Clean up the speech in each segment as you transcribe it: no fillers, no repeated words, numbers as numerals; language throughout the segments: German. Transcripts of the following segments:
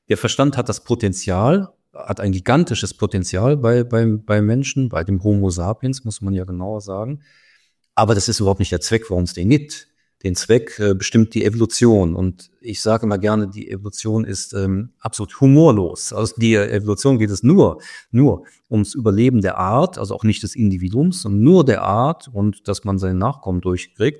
Der Verstand hat das Potenzial, hat ein gigantisches Potenzial bei Menschen, bei dem Homo sapiens, muss man ja genauer sagen. Aber das ist überhaupt nicht der Zweck, warum es den gibt. Den Zweck bestimmt die Evolution. Und ich sage immer gerne, die Evolution ist absolut humorlos. Also die Evolution geht es nur ums Überleben der Art, also auch nicht des Individuums, sondern nur der Art und dass man seine Nachkommen durchkriegt.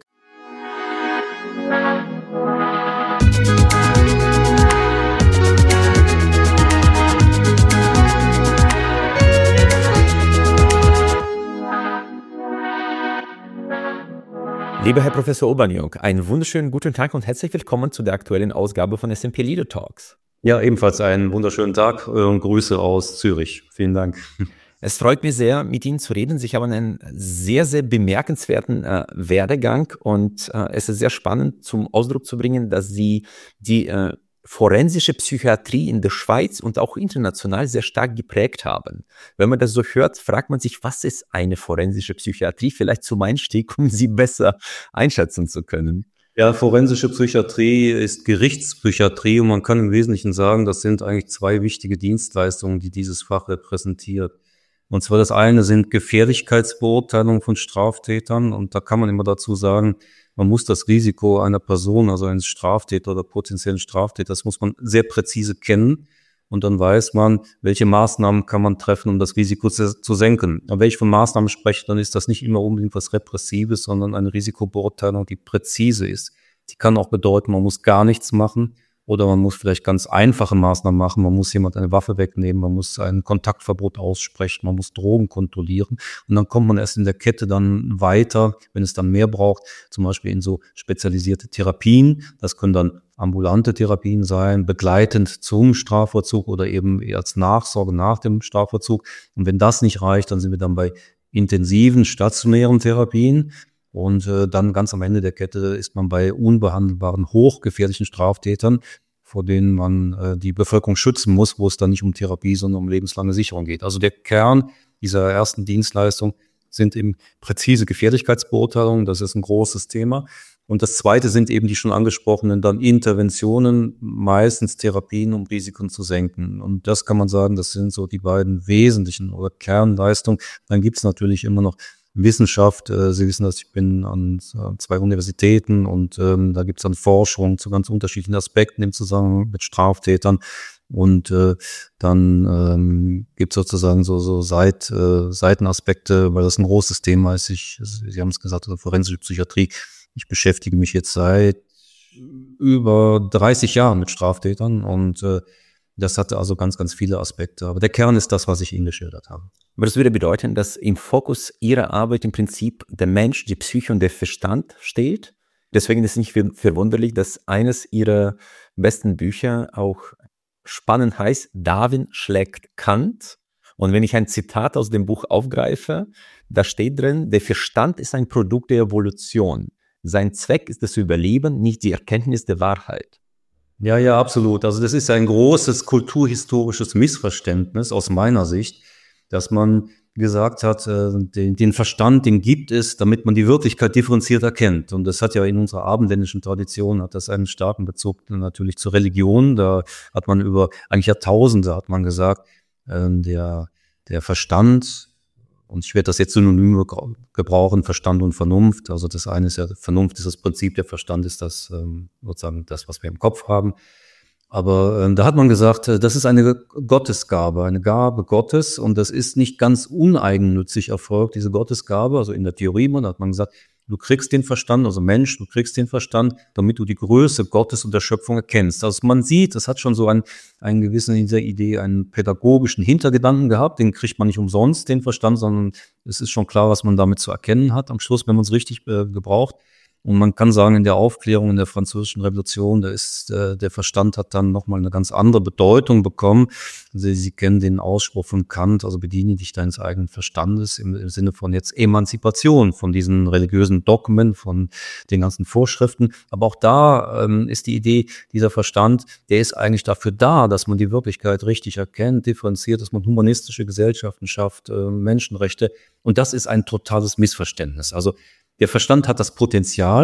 Lieber Herr Professor Urbaniuk, einen wunderschönen guten Tag und herzlich willkommen zu der aktuellen Ausgabe von SMP Leader Talks. Ja, ebenfalls einen wunderschönen Tag und Grüße aus Zürich. Vielen Dank. Es freut mich sehr, mit Ihnen zu reden. Sie haben einen sehr, sehr bemerkenswerten Werdegang und es ist sehr spannend zum Ausdruck zu bringen, dass Sie die forensische Psychiatrie in der Schweiz und auch international sehr stark geprägt haben. Wenn man das so hört, fragt man sich, was ist eine forensische Psychiatrie? Vielleicht zum Einstieg, um sie besser einschätzen zu können. Ja, forensische Psychiatrie ist Gerichtspsychiatrie und man kann im Wesentlichen sagen, das sind eigentlich zwei wichtige Dienstleistungen, die dieses Fach repräsentiert. Und zwar das eine sind Gefährlichkeitsbeurteilungen von Straftätern und da kann man immer dazu sagen, man muss das Risiko einer Person, also eines Straftäters oder potenziellen Straftäters, muss man sehr präzise kennen und dann weiß man, welche Maßnahmen kann man treffen, um das Risiko zu senken. Aber wenn ich von Maßnahmen spreche, dann ist das nicht immer unbedingt was Repressives, sondern eine Risikobeurteilung, die präzise ist. Die kann auch bedeuten, man muss gar nichts machen oder man muss vielleicht ganz einfache Maßnahmen machen. Man muss jemand eine Waffe wegnehmen, man muss ein Kontaktverbot aussprechen, man muss Drogen kontrollieren. Und dann kommt man erst in der Kette dann weiter, wenn es dann mehr braucht, zum Beispiel in so spezialisierte Therapien. Das können dann ambulante Therapien sein, begleitend zum Strafvollzug oder eben als Nachsorge nach dem Strafvollzug. Und wenn das nicht reicht, dann sind wir dann bei intensiven, stationären Therapien. Und dann ganz am Ende der Kette ist man bei unbehandelbaren, hochgefährlichen Straftätern, vor denen man die Bevölkerung schützen muss, wo es dann nicht um Therapie, sondern um lebenslange Sicherung geht. Also der Kern dieser ersten Dienstleistung sind eben präzise Gefährlichkeitsbeurteilungen. Das ist ein großes Thema. Und das zweite sind eben die schon angesprochenen dann Interventionen, meistens Therapien, um Risiken zu senken. Und das kann man sagen, das sind so die beiden wesentlichen oder Kernleistungen. Dann gibt es natürlich immer noch Wissenschaft. Sie wissen, dass ich bin an 2 Universitäten und da gibt es dann Forschung zu ganz unterschiedlichen Aspekten im Zusammenhang mit Straftätern. Und dann gibt es sozusagen so Seitenaspekte, weil das ein großes Thema ist. Sie haben es gesagt, also forensische Psychiatrie. Ich beschäftige mich jetzt seit über 30 Jahren mit Straftätern und das hatte also ganz, ganz viele Aspekte. Aber der Kern ist das, was ich Ihnen geschildert habe. Aber das würde bedeuten, dass im Fokus Ihrer Arbeit im Prinzip der Mensch, die Psyche und der Verstand steht. Deswegen ist es nicht verwunderlich, dass eines Ihrer besten Bücher auch spannend heißt, Darwin schlägt Kant. Und wenn ich ein Zitat aus dem Buch aufgreife, da steht drin, der Verstand ist ein Produkt der Evolution. Sein Zweck ist das Überleben, nicht die Erkenntnis der Wahrheit. Ja, absolut. Also das ist ein großes kulturhistorisches Missverständnis aus meiner Sicht, dass man gesagt hat, den Verstand, den gibt es, damit man die Wirklichkeit differenziert erkennt. Und das hat ja in unserer abendländischen Tradition, hat das einen starken Bezug natürlich zur Religion. Da hat man über eigentlich Jahrtausende, hat man gesagt, der Verstand, und ich werde das jetzt synonym gebrauchen, Verstand und Vernunft. Also das eine ist ja, Vernunft ist das Prinzip, der Verstand ist das sozusagen das, was wir im Kopf haben. Aber da hat man gesagt, das ist eine Gottesgabe, eine Gabe Gottes und das ist nicht ganz uneigennützig erfolgt, diese Gottesgabe. Also in der Theorie, da hat man gesagt, du kriegst den Verstand, also Mensch, du kriegst den Verstand, damit du die Größe Gottes und der Schöpfung erkennst. Also man sieht, das hat schon so einen gewissen, in dieser Idee, einen pädagogischen Hintergedanken gehabt. Den kriegt man nicht umsonst, den Verstand, sondern es ist schon klar, was man damit zu erkennen hat am Schluss, wenn man es richtig gebraucht. Und man kann sagen, in der Aufklärung, in der Französischen Revolution, der Verstand hat dann nochmal eine ganz andere Bedeutung bekommen. Sie kennen den Ausspruch von Kant, also bediene dich deines eigenen Verstandes im Sinne von jetzt Emanzipation von diesen religiösen Dogmen, von den ganzen Vorschriften. Aber auch da ist die Idee, dieser Verstand, der ist eigentlich dafür da, dass man die Wirklichkeit richtig erkennt, differenziert, dass man humanistische Gesellschaften schafft, Menschenrechte. Und das ist ein totales Missverständnis. Also der Verstand hat das Potenzial,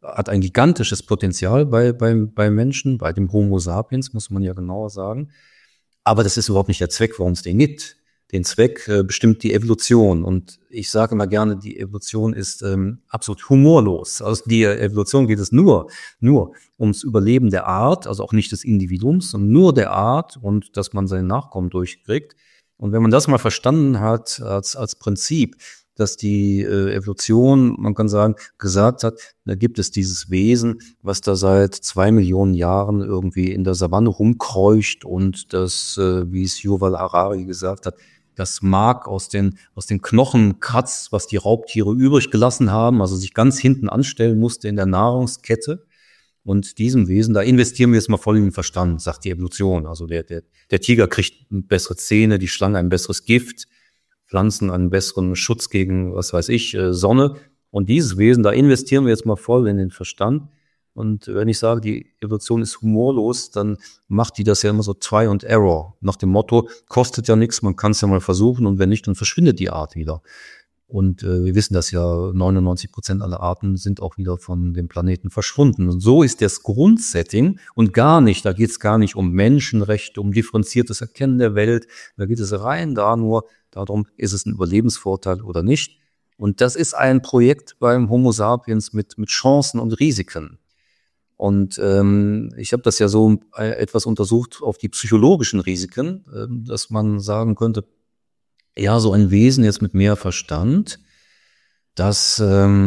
hat ein gigantisches Potenzial bei Menschen, bei dem Homo sapiens, muss man ja genauer sagen. Aber das ist überhaupt nicht der Zweck, warum es den gibt. Den Zweck bestimmt die Evolution. Und ich sage immer gerne, die Evolution ist absolut humorlos. Also die Evolution geht es nur ums Überleben der Art, also auch nicht des Individuums, sondern nur der Art und dass man seine Nachkommen durchkriegt. Und wenn man das mal verstanden hat als Prinzip, dass die Evolution, man kann sagen, gesagt hat, da gibt es dieses Wesen, was da seit 2 Millionen Jahren irgendwie in der Savanne rumkreucht und das, wie es Yuval Harari gesagt hat, das Mark aus den Knochen kratzt, was die Raubtiere übrig gelassen haben, also sich ganz hinten anstellen musste in der Nahrungskette. Und diesem Wesen, da investieren wir jetzt mal voll in den Verstand, sagt die Evolution. Also der Tiger kriegt bessere Zähne, die Schlange ein besseres Gift, Pflanzen einen besseren Schutz gegen, was weiß ich, Sonne. Und dieses Wesen, da investieren wir jetzt mal voll in den Verstand. Und wenn ich sage, die Evolution ist humorlos, dann macht die das ja immer so Try and Error. Nach dem Motto, kostet ja nichts, man kann es ja mal versuchen und wenn nicht, dann verschwindet die Art wieder. Und wir wissen das ja, 99% aller Arten sind auch wieder von dem Planeten verschwunden. Und so ist das Grundsetting und da geht es gar nicht um Menschenrechte, um differenziertes Erkennen der Welt. Da geht es rein nur darum, ist es ein Überlebensvorteil oder nicht. Und das ist ein Projekt beim Homo sapiens mit Chancen und Risiken. Und ich habe das ja so etwas untersucht auf die psychologischen Risiken, dass man sagen könnte, ja, so ein Wesen jetzt mit mehr Verstand, das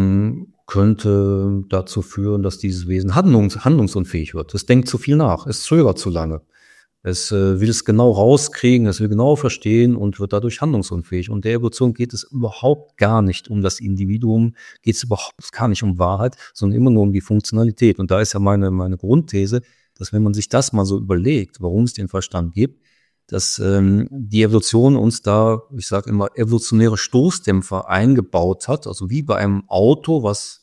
könnte dazu führen, dass dieses Wesen handlungsunfähig wird. Es denkt zu viel nach, es zögert zu lange. Es will es genau rauskriegen, es will genau verstehen und wird dadurch handlungsunfähig. Und der Evolution geht es überhaupt gar nicht um das Individuum, geht es überhaupt gar nicht um Wahrheit, sondern immer nur um die Funktionalität. Und da ist ja meine Grundthese, dass wenn man sich das mal so überlegt, warum es den Verstand gibt, dass die Evolution uns da, ich sage immer, evolutionäre Stoßdämpfer eingebaut hat, also wie bei einem Auto, was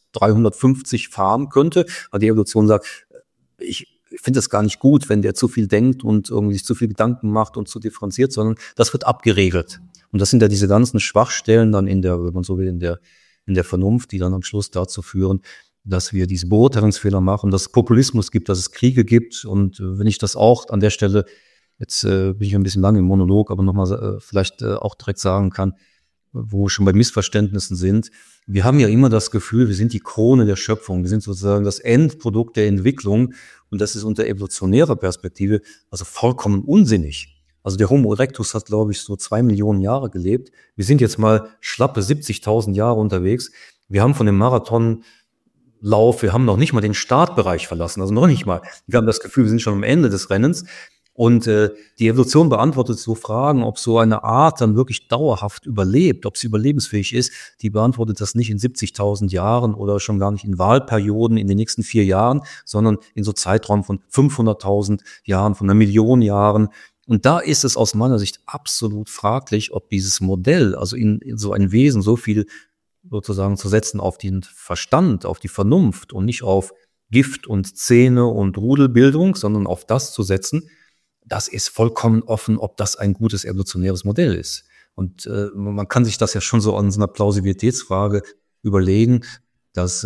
350 fahren könnte. Aber die Evolution sagt, ich finde das gar nicht gut, wenn der zu viel denkt und irgendwie sich zu viel Gedanken macht und zu differenziert, sondern das wird abgeregelt. Und das sind ja diese ganzen Schwachstellen dann in der, wenn man so will, in der Vernunft, die dann am Schluss dazu führen, dass wir diese Beurteilungsfehler machen, dass es Populismus gibt, dass es Kriege gibt. Und wenn ich das auch an der Stelle, jetzt bin ich ein bisschen lang im Monolog, aber nochmal vielleicht auch direkt sagen kann, wo wir schon bei Missverständnissen sind. Wir haben ja immer das Gefühl, wir sind die Krone der Schöpfung, wir sind sozusagen das Endprodukt der Entwicklung und das ist unter evolutionärer Perspektive also vollkommen unsinnig. Also der Homo erectus hat, glaube ich, so 2 Millionen Jahre gelebt. Wir sind jetzt mal schlappe 70.000 Jahre unterwegs. Wir haben von dem Marathonlauf, wir haben noch nicht mal den Startbereich verlassen, also noch nicht mal. Wir haben das Gefühl, wir sind schon am Ende des Rennens. Und die Evolution beantwortet so Fragen, ob so eine Art dann wirklich dauerhaft überlebt, ob sie überlebensfähig ist. Die beantwortet das nicht in 70.000 Jahren oder schon gar nicht in Wahlperioden in den nächsten 4 Jahren, sondern in so Zeitraum von 500.000 Jahren, von 1 Million Jahren. Und da ist es aus meiner Sicht absolut fraglich, ob dieses Modell, also in so ein Wesen so viel sozusagen zu setzen auf den Verstand, auf die Vernunft und nicht auf Gift und Zähne und Rudelbildung, sondern auf das zu setzen, das ist vollkommen offen, ob das ein gutes evolutionäres Modell ist. Und man kann sich das ja schon so an so einer Plausibilitätsfrage überlegen, dass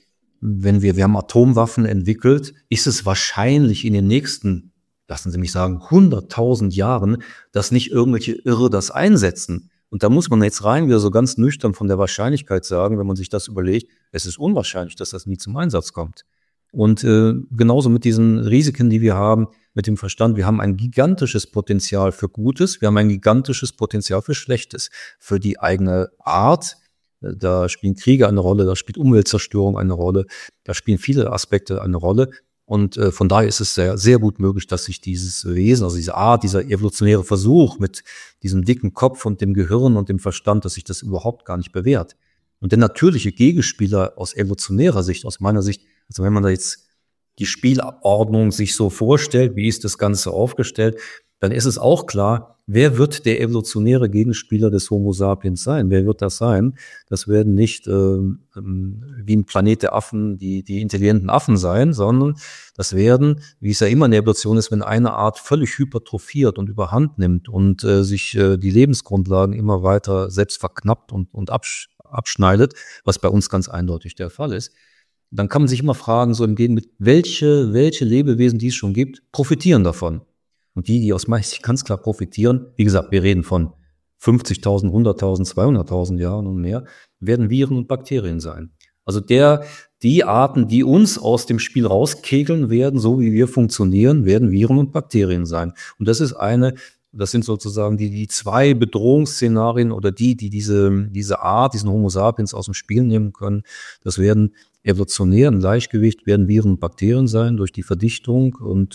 wenn wir haben Atomwaffen entwickelt, ist es wahrscheinlich in den nächsten, lassen Sie mich sagen, 100.000 Jahren, dass nicht irgendwelche Irre das einsetzen. Und da muss man jetzt rein wieder so ganz nüchtern von der Wahrscheinlichkeit sagen, wenn man sich das überlegt, es ist unwahrscheinlich, dass das nie zum Einsatz kommt. Und genauso mit diesen Risiken, die wir haben, mit dem Verstand, wir haben ein gigantisches Potenzial für Gutes, wir haben ein gigantisches Potenzial für Schlechtes, für die eigene Art. Da spielen Kriege eine Rolle, da spielt Umweltzerstörung eine Rolle, da spielen viele Aspekte eine Rolle. Und von daher ist es sehr, sehr gut möglich, dass sich dieses Wesen, also diese Art, dieser evolutionäre Versuch mit diesem dicken Kopf und dem Gehirn und dem Verstand, dass sich das überhaupt gar nicht bewährt. Und der natürliche Gegenspieler aus evolutionärer Sicht, aus meiner Sicht, also wenn man da jetzt die Spielordnung sich so vorstellt, wie ist das Ganze aufgestellt, dann ist es auch klar, wer wird der evolutionäre Gegenspieler des Homo sapiens sein? Wer wird das sein? Das werden nicht wie im Planet der Affen die intelligenten Affen sein, sondern das werden, wie es ja immer in der Evolution ist, wenn eine Art völlig hypertrophiert und überhand nimmt und sich die Lebensgrundlagen immer weiter selbst verknappt und abschneidet, was bei uns ganz eindeutig der Fall ist, dann kann man sich immer fragen, so im Gegenteil, welche Lebewesen, die es schon gibt, profitieren davon. Und die aus meiner Sicht ganz klar profitieren, wie gesagt, wir reden von 50.000, 100.000, 200.000 Jahren und mehr, werden Viren und Bakterien sein. Also die Arten, die uns aus dem Spiel rauskegeln werden, so wie wir funktionieren, werden Viren und Bakterien sein. Und das sind sozusagen die zwei Bedrohungsszenarien oder diese Art, diesen Homo sapiens aus dem Spiel nehmen können. Das werden evolutionär im Gleichgewicht, werden Viren und Bakterien sein durch die Verdichtung und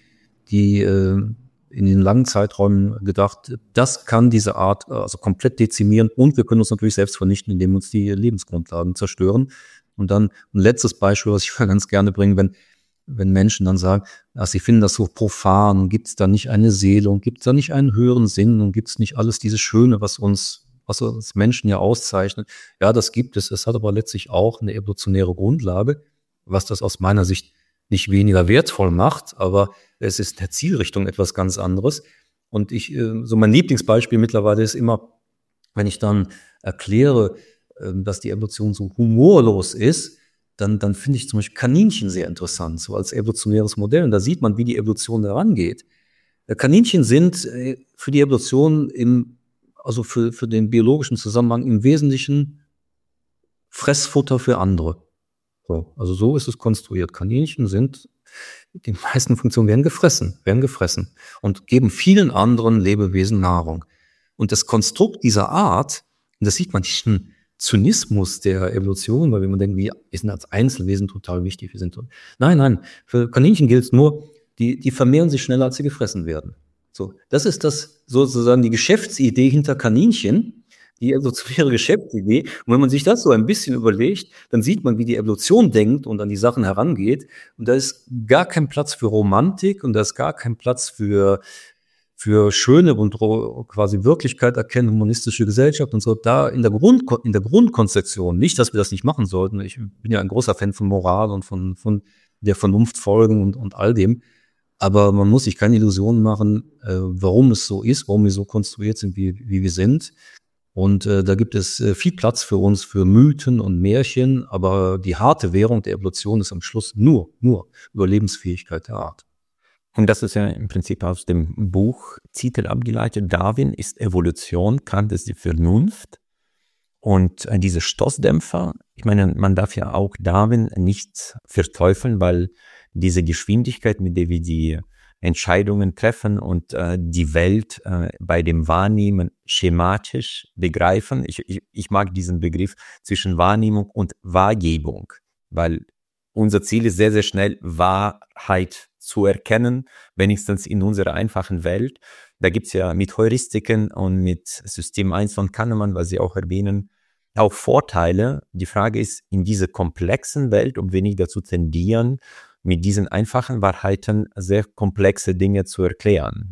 die in den langen Zeiträumen gedacht, das kann diese Art also komplett dezimieren und wir können uns natürlich selbst vernichten, indem wir uns die Lebensgrundlagen zerstören. Und dann ein letztes Beispiel, was ich ganz gerne bringe, wenn Menschen dann sagen, sie finden das so profan, gibt es da nicht eine Seele und gibt es da nicht einen höheren Sinn und gibt es nicht alles dieses Schöne, was uns Menschen ja auszeichnet. Ja, das gibt es. Es hat aber letztlich auch eine evolutionäre Grundlage, was das aus meiner Sicht nicht weniger wertvoll macht, aber es ist der Zielrichtung etwas ganz anderes. Und so mein Lieblingsbeispiel mittlerweile ist immer, wenn ich dann erkläre, dass die Evolution so humorlos ist, dann finde ich zum Beispiel Kaninchen sehr interessant, so als evolutionäres Modell. Und da sieht man, wie die Evolution herangeht. Kaninchen sind für die Evolution also für den biologischen Zusammenhang im Wesentlichen Fressfutter für andere. So, also so ist es konstruiert. Kaninchen sind, die meisten Funktionen werden gefressen und geben vielen anderen Lebewesen Nahrung. Und das Konstrukt dieser Art, und das sieht man diesen Zynismus der Evolution, weil wenn man denkt, wir sind als Einzelwesen total wichtig, Nein, für Kaninchen gilt es nur, die vermehren sich schneller, als sie gefressen werden. So, das ist das sozusagen die Geschäftsidee hinter Kaninchen, die evolutionäre Geschäftsidee. Und wenn man sich das so ein bisschen überlegt, dann sieht man, wie die Evolution denkt und an die Sachen herangeht. Und da ist gar kein Platz für Romantik und da ist gar kein Platz für schöne und quasi Wirklichkeit erkennen, humanistische Gesellschaft und so. Da in der Grundkonzeption, nicht, dass wir das nicht machen sollten. Ich bin ja ein großer Fan von Moral und von der Vernunft folgen und all dem. Aber man muss sich keine Illusionen machen, warum es so ist, warum wir so konstruiert sind, wie wir sind. Und da gibt es viel Platz für uns, für Mythen und Märchen, aber die harte Währung der Evolution ist am Schluss nur Überlebensfähigkeit der Art. Und das ist ja im Prinzip aus dem Buchtitel abgeleitet. Darwin ist Evolution, Kant ist die Vernunft. Und diese Stoßdämpfer, ich meine, man darf ja auch Darwin nicht verteufeln, weil diese Geschwindigkeit, mit der wir die Entscheidungen treffen und die Welt bei dem Wahrnehmen schematisch begreifen. Ich mag diesen Begriff zwischen Wahrnehmung und Wahrgebung, weil unser Ziel ist sehr, sehr schnell Wahrheit zu erkennen, wenigstens in unserer einfachen Welt. Da gibt es ja mit Heuristiken und mit System 1 von Kahnemann, was Sie auch erwähnen, auch Vorteile. Die Frage ist, in dieser komplexen Welt, ob wir nicht dazu tendieren, mit diesen einfachen Wahrheiten sehr komplexe Dinge zu erklären.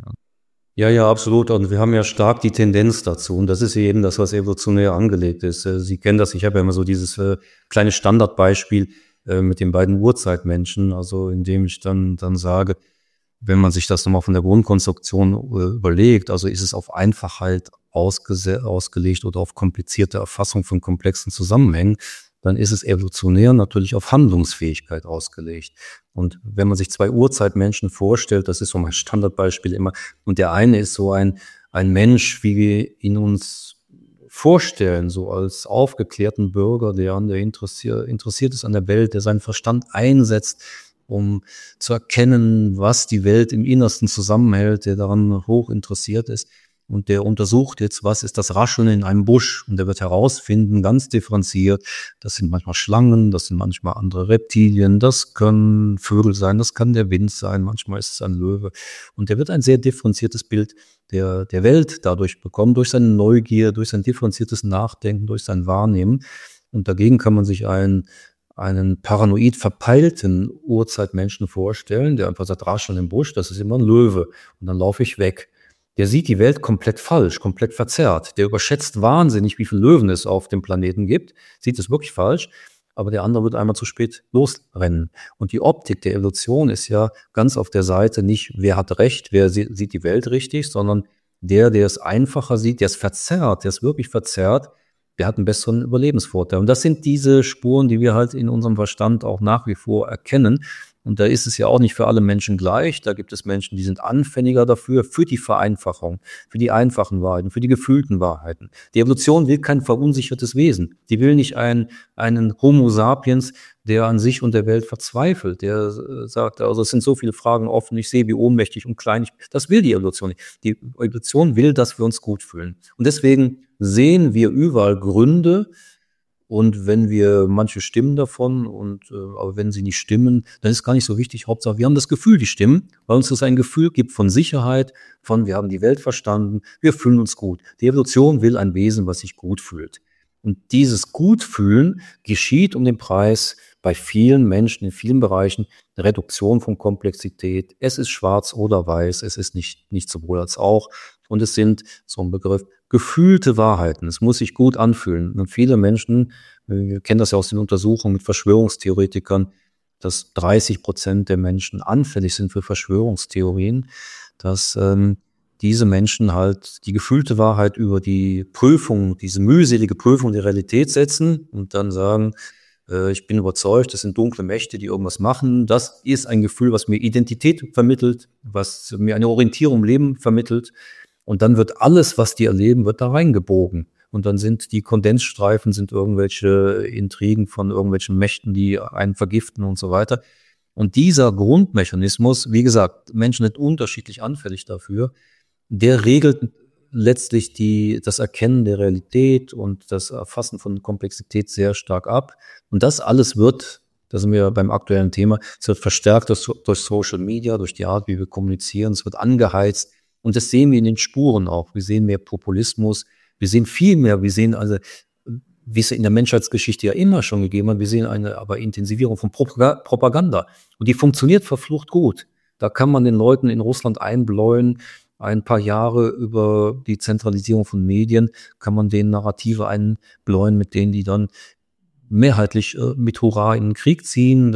Ja, absolut. Und wir haben ja stark die Tendenz dazu. Und das ist eben das, was evolutionär angelegt ist. Sie kennen das, ich habe ja immer so dieses kleine Standardbeispiel mit den beiden Urzeitmenschen, also indem ich dann sage, wenn man sich das nochmal von der Grundkonstruktion überlegt, also ist es auf Einfachheit ausgelegt oder auf komplizierte Erfassung von komplexen Zusammenhängen, dann ist es evolutionär natürlich auf Handlungsfähigkeit ausgelegt. Und wenn man sich zwei Urzeitmenschen vorstellt, das ist so mein Standardbeispiel immer, und der eine ist so ein Mensch, wie wir ihn uns vorstellen, so als aufgeklärten Bürger, der interessiert ist an der Welt, der seinen Verstand einsetzt, um zu erkennen, was die Welt im Innersten zusammenhält, der daran hoch interessiert ist. Und der untersucht jetzt, was ist das Rascheln in einem Busch. Und der wird herausfinden, ganz differenziert, das sind manchmal Schlangen, das sind manchmal andere Reptilien, das können Vögel sein, das kann der Wind sein, manchmal ist es ein Löwe. Und der wird ein sehr differenziertes Bild der Welt dadurch bekommen, durch seine Neugier, durch sein differenziertes Nachdenken, durch sein Wahrnehmen. Und dagegen kann man sich einen paranoid verpeilten Urzeitmenschen vorstellen, der einfach sagt, Rascheln im Busch, das ist immer ein Löwe. Und dann laufe ich weg. Der sieht die Welt komplett falsch, komplett verzerrt. Der überschätzt wahnsinnig, wie viele Löwen es auf dem Planeten gibt, sieht es wirklich falsch, aber der andere wird einmal zu spät losrennen. Und die Optik der Evolution ist ja ganz auf der Seite nicht, wer hat recht, wer sieht die Welt richtig, sondern der es einfacher sieht, der es verzerrt, der es wirklich verzerrt, der hat einen besseren Überlebensvorteil. Und das sind diese Spuren, die wir halt in unserem Verstand auch nach wie vor erkennen. Und da ist es ja auch nicht für alle Menschen gleich. Da gibt es Menschen, die sind anfälliger dafür, für die Vereinfachung, für die einfachen Wahrheiten, für die gefühlten Wahrheiten. Die Evolution will kein verunsichertes Wesen. Die will nicht einen Homo sapiens, der an sich und der Welt verzweifelt, der sagt, also es sind so viele Fragen offen, ich sehe, wie ohnmächtig und klein ich bin. Das will die Evolution nicht. Die Evolution will, dass wir uns gut fühlen. Und deswegen sehen wir überall Gründe, und wenn wir manche stimmen davon, aber wenn sie nicht stimmen, dann ist gar nicht so wichtig. Hauptsache, wir haben das Gefühl, die stimmen, weil uns das ein Gefühl gibt von Sicherheit, von wir haben die Welt verstanden, wir fühlen uns gut. Die Evolution will ein Wesen, was sich gut fühlt. Und dieses Gutfühlen geschieht um den Preis bei vielen Menschen in vielen Bereichen, Reduktion von Komplexität. Es ist schwarz oder weiß, es ist nicht sowohl als auch. Und es sind, so ein Begriff, gefühlte Wahrheiten. Es muss sich gut anfühlen. Und viele Menschen, wir kennen das ja aus den Untersuchungen mit Verschwörungstheoretikern, dass 30% der Menschen anfällig sind für Verschwörungstheorien, dass diese Menschen halt die gefühlte Wahrheit über die Prüfung, diese mühselige Prüfung der Realität setzen und dann sagen, ich bin überzeugt, das sind dunkle Mächte, die irgendwas machen. Das ist ein Gefühl, was mir Identität vermittelt, was mir eine Orientierung im Leben vermittelt. Und dann wird alles, was die erleben, wird da reingebogen. Und dann sind die Kondensstreifen, sind irgendwelche Intrigen von irgendwelchen Mächten, die einen vergiften und so weiter. Und dieser Grundmechanismus, wie gesagt, Menschen sind unterschiedlich anfällig dafür, der regelt letztlich das Erkennen der Realität und das Erfassen von Komplexität sehr stark ab. Und das alles wird, da sind wir beim aktuellen Thema, es wird verstärkt durch Social Media, durch die Art, wie wir kommunizieren, es wird angeheizt. Und das sehen wir in den Spuren auch. Wir sehen mehr Populismus, wir sehen viel mehr, wir sehen also, wie es in der Menschheitsgeschichte ja immer schon gegeben hat, wir sehen eine aber Intensivierung von Propaganda. Und die funktioniert verflucht gut. Da kann man den Leuten in Russland einbläuen, ein paar Jahre über die Zentralisierung von Medien, kann man denen Narrative einbläuen, mit denen die dann mehrheitlich mit Hurra in den Krieg ziehen.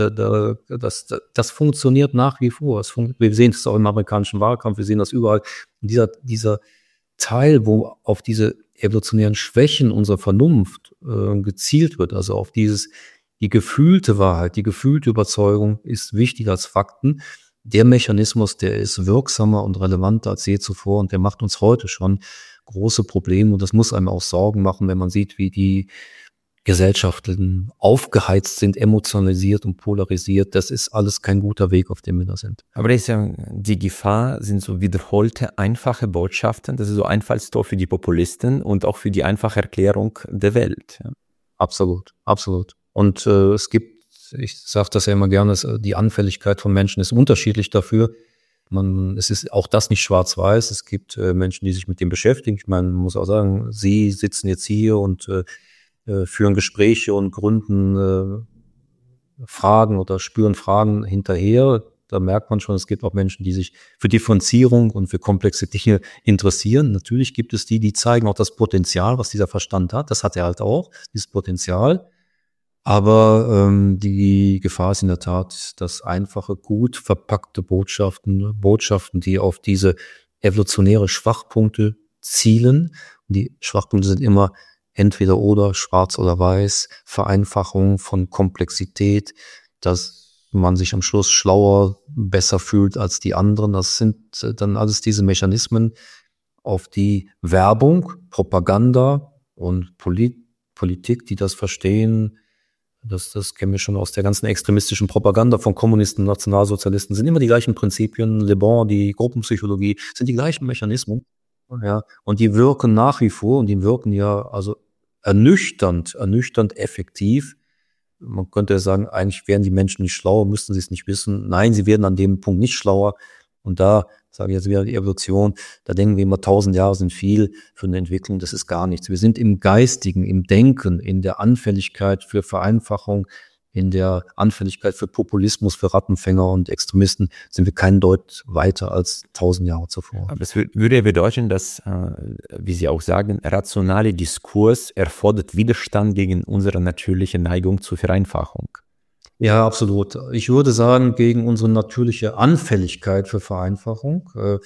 Das funktioniert nach wie vor. Wir sehen es auch im amerikanischen Wahlkampf, wir sehen das überall. Und dieser Teil, wo auf diese evolutionären Schwächen unserer Vernunft gezielt wird, also auf die gefühlte Wahrheit, die gefühlte Überzeugung ist wichtiger als Fakten. Der Mechanismus, der ist wirksamer und relevanter als je zuvor und der macht uns heute schon große Probleme. Und das muss einem auch Sorgen machen, wenn man sieht, wie die Gesellschaften aufgeheizt sind, emotionalisiert und polarisiert. Das ist alles kein guter Weg, auf dem wir da sind. Aber das ist ja, die Gefahr sind so wiederholte, einfache Botschaften. Das ist so Einfallstor für die Populisten und auch für die einfache Erklärung der Welt. Ja. Absolut, absolut. Und es gibt, ich sage das ja immer gerne, die Anfälligkeit von Menschen ist unterschiedlich dafür. Es ist auch das nicht schwarz-weiß. Es gibt Menschen, die sich mit dem beschäftigen. Ich meine, man muss auch sagen, Sie sitzen jetzt hier und führen Gespräche und gründen Fragen oder spüren Fragen hinterher. Da merkt man schon, es gibt auch Menschen, die sich für Differenzierung und für komplexe Dinge interessieren. Natürlich gibt es die zeigen auch das Potenzial, was dieser Verstand hat. Das hat er halt auch, dieses Potenzial. Aber die Gefahr ist in der Tat, dass einfache, gut verpackte Botschaften, die auf diese evolutionäre Schwachpunkte zielen. Und die Schwachpunkte sind immer entweder oder, schwarz oder weiß, Vereinfachung von Komplexität, dass man sich am Schluss schlauer, besser fühlt als die anderen. Das sind dann alles diese Mechanismen, auf die Werbung, Propaganda und Politik, die das verstehen, das kennen wir schon aus der ganzen extremistischen Propaganda von Kommunisten, Nationalsozialisten, sind immer die gleichen Prinzipien. Le Bon, die Gruppenpsychologie, sind die gleichen Mechanismen. Ja, und die wirken nach wie vor und die wirken ja also ernüchternd effektiv. Man könnte sagen, eigentlich wären die Menschen nicht schlauer, müssten sie es nicht wissen. Nein, sie werden an dem Punkt nicht schlauer. Und da sage ich jetzt wieder die Evolution, da denken wir immer 1000 Jahre sind viel für eine Entwicklung, das ist gar nichts. Wir sind im Geistigen, im Denken, in der Anfälligkeit für Vereinfachung, in der Anfälligkeit für Populismus, für Rattenfänger und Extremisten sind wir keinen Deut weiter als 1000 Jahre zuvor. Aber das würde ja bedeuten, dass, wie Sie auch sagen, rationale Diskurs erfordert Widerstand gegen unsere natürliche Neigung zur Vereinfachung. Ja, absolut. Ich würde sagen, gegen unsere natürliche Anfälligkeit für Vereinfachung.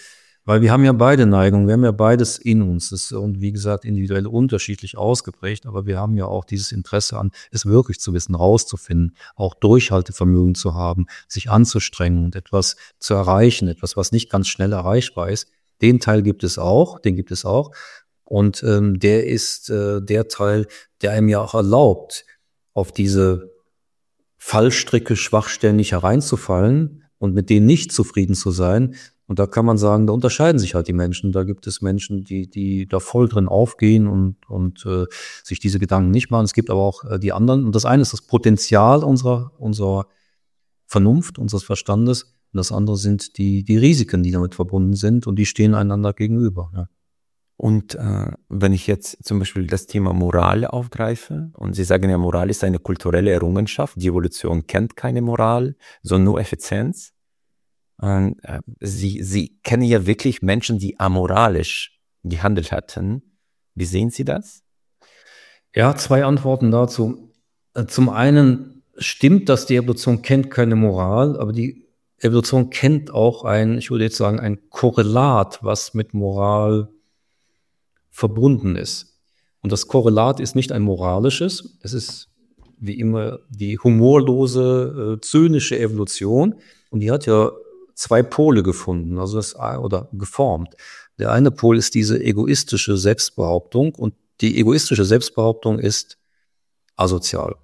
Weil wir haben ja beide Neigungen, wir haben ja beides in uns. Das ist, und wie gesagt, individuell unterschiedlich ausgeprägt, aber wir haben ja auch dieses Interesse an, es wirklich zu wissen, rauszufinden, auch Durchhaltevermögen zu haben, sich anzustrengen und etwas zu erreichen, etwas, was nicht ganz schnell erreichbar ist. Den Teil gibt es auch, den gibt es auch. Und der ist der Teil, der einem ja auch erlaubt, auf diese Fallstricke schwachständig hereinzufallen und mit denen nicht zufrieden zu sein. Und da kann man sagen, da unterscheiden sich halt die Menschen. Da gibt es Menschen, die da voll drin aufgehen und sich diese Gedanken nicht machen. Es gibt aber auch die anderen. Und das eine ist das Potenzial unserer Vernunft, unseres Verstandes. Und das andere sind die Risiken, die damit verbunden sind. Und die stehen einander gegenüber. Ja. Und wenn ich jetzt zum Beispiel das Thema Moral aufgreife, und Sie sagen ja, Moral ist eine kulturelle Errungenschaft, die Evolution kennt keine Moral, sondern nur Effizienz. Und, Sie kennen ja wirklich Menschen, die amoralisch gehandelt hatten. Wie sehen Sie das? Ja, zwei Antworten dazu. Zum einen stimmt, dass die Evolution kennt keine Moral, aber die Evolution kennt auch ich würde jetzt sagen, ein Korrelat, was mit Moral verbunden ist. Und das Korrelat ist nicht ein moralisches, es ist wie immer die humorlose, zynische Evolution. Und die hat ja zwei Pole gefunden, oder geformt. Der eine Pol ist diese egoistische Selbstbehauptung und die egoistische Selbstbehauptung ist asozial.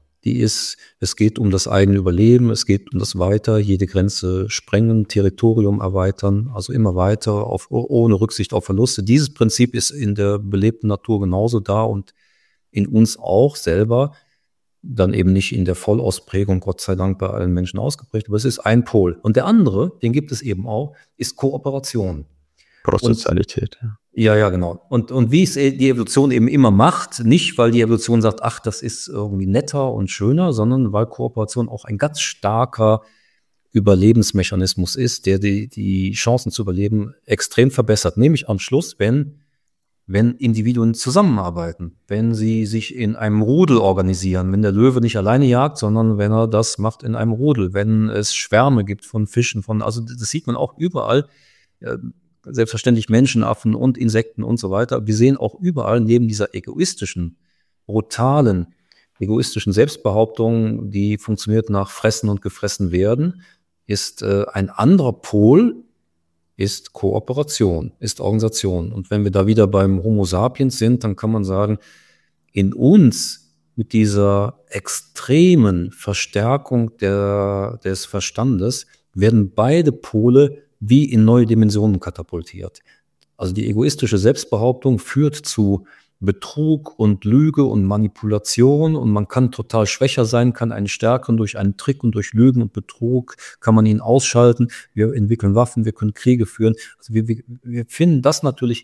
Es geht um das eigene Überleben, es geht um das jede Grenze sprengen, Territorium erweitern, also immer weiter, ohne Rücksicht auf Verluste. Dieses Prinzip ist in der belebten Natur genauso da und in uns auch selber, dann eben nicht in der Vollausprägung, Gott sei Dank, bei allen Menschen ausgeprägt, aber es ist ein Pol. Und der andere, den gibt es eben auch, ist Kooperation. Prosozialität. Ja, genau. Und wie es die Evolution eben immer macht, nicht weil die Evolution sagt, ach, das ist irgendwie netter und schöner, sondern weil Kooperation auch ein ganz starker Überlebensmechanismus ist, der die Chancen zu überleben extrem verbessert. Nämlich am Schluss, wenn Individuen zusammenarbeiten, wenn sie sich in einem Rudel organisieren, wenn der Löwe nicht alleine jagt, sondern wenn er das macht in einem Rudel, wenn es Schwärme gibt von Fischen, also das sieht man auch überall, selbstverständlich Menschenaffen und Insekten und so weiter. Wir sehen auch überall neben dieser egoistischen, brutalen, egoistischen Selbstbehauptung, die funktioniert nach Fressen und gefressen werden, ist ein anderer Pol, ist Kooperation, ist Organisation. Und wenn wir da wieder beim Homo sapiens sind, dann kann man sagen, in uns mit dieser extremen Verstärkung des Verstandes werden beide Pole wie in neue Dimensionen katapultiert. Also die egoistische Selbstbehauptung führt zu Betrug und Lüge und Manipulation und man kann total schwächer sein, kann einen stärkeren durch einen Trick und durch Lügen und Betrug kann man ihn ausschalten. Wir entwickeln Waffen, wir können Kriege führen. Also wir finden das natürlich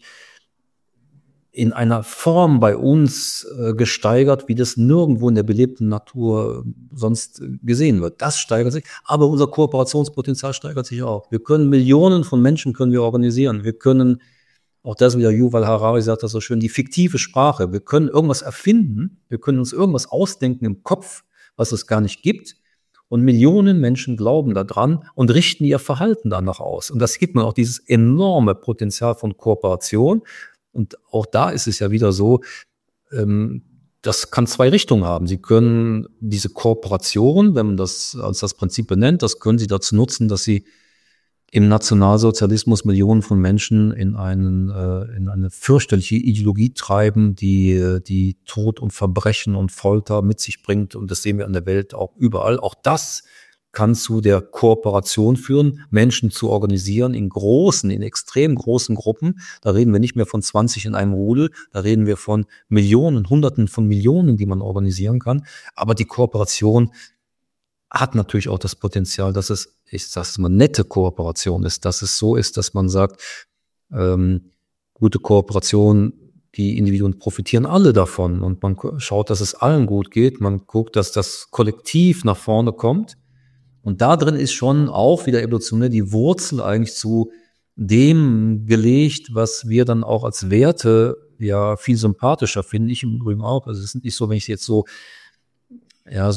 in einer Form bei uns gesteigert, wie das nirgendwo in der belebten Natur sonst gesehen wird. Das steigert sich, aber unser Kooperationspotenzial steigert sich auch. Wir können Millionen von Menschen können wir organisieren. Wir können, auch das wieder Yuval Harari sagt das so schön, die fiktive Sprache. Wir können irgendwas erfinden, wir können uns irgendwas ausdenken im Kopf, was es gar nicht gibt. Und Millionen Menschen glauben daran und richten ihr Verhalten danach aus. Und das gibt man auch dieses enorme Potenzial von Kooperation. Und auch da ist es ja wieder so, das kann zwei Richtungen haben. Sie können diese Kooperation, wenn man das als das Prinzip benennt, das können Sie dazu nutzen, dass Sie im Nationalsozialismus Millionen von Menschen in eine fürchterliche Ideologie treiben, die Tod und Verbrechen und Folter mit sich bringt. Und das sehen wir an der Welt auch überall. Auch das kann zu der Kooperation führen, Menschen zu organisieren in extrem großen Gruppen. Da reden wir nicht mehr von 20 in einem Rudel, da reden wir von Millionen, Hunderten von Millionen, die man organisieren kann. Aber die Kooperation hat natürlich auch das Potenzial, dass es nette Kooperation ist, dass es so ist, dass man sagt, gute Kooperation, die Individuen profitieren alle davon und man schaut, dass es allen gut geht, man guckt, dass das Kollektiv nach vorne kommt. Und da drin ist schon auch wieder evolutionär die Wurzel eigentlich zu dem gelegt, was wir dann auch als Werte ja viel sympathischer finden. Ich im Übrigen auch. Also es ist nicht so, wenn ich jetzt so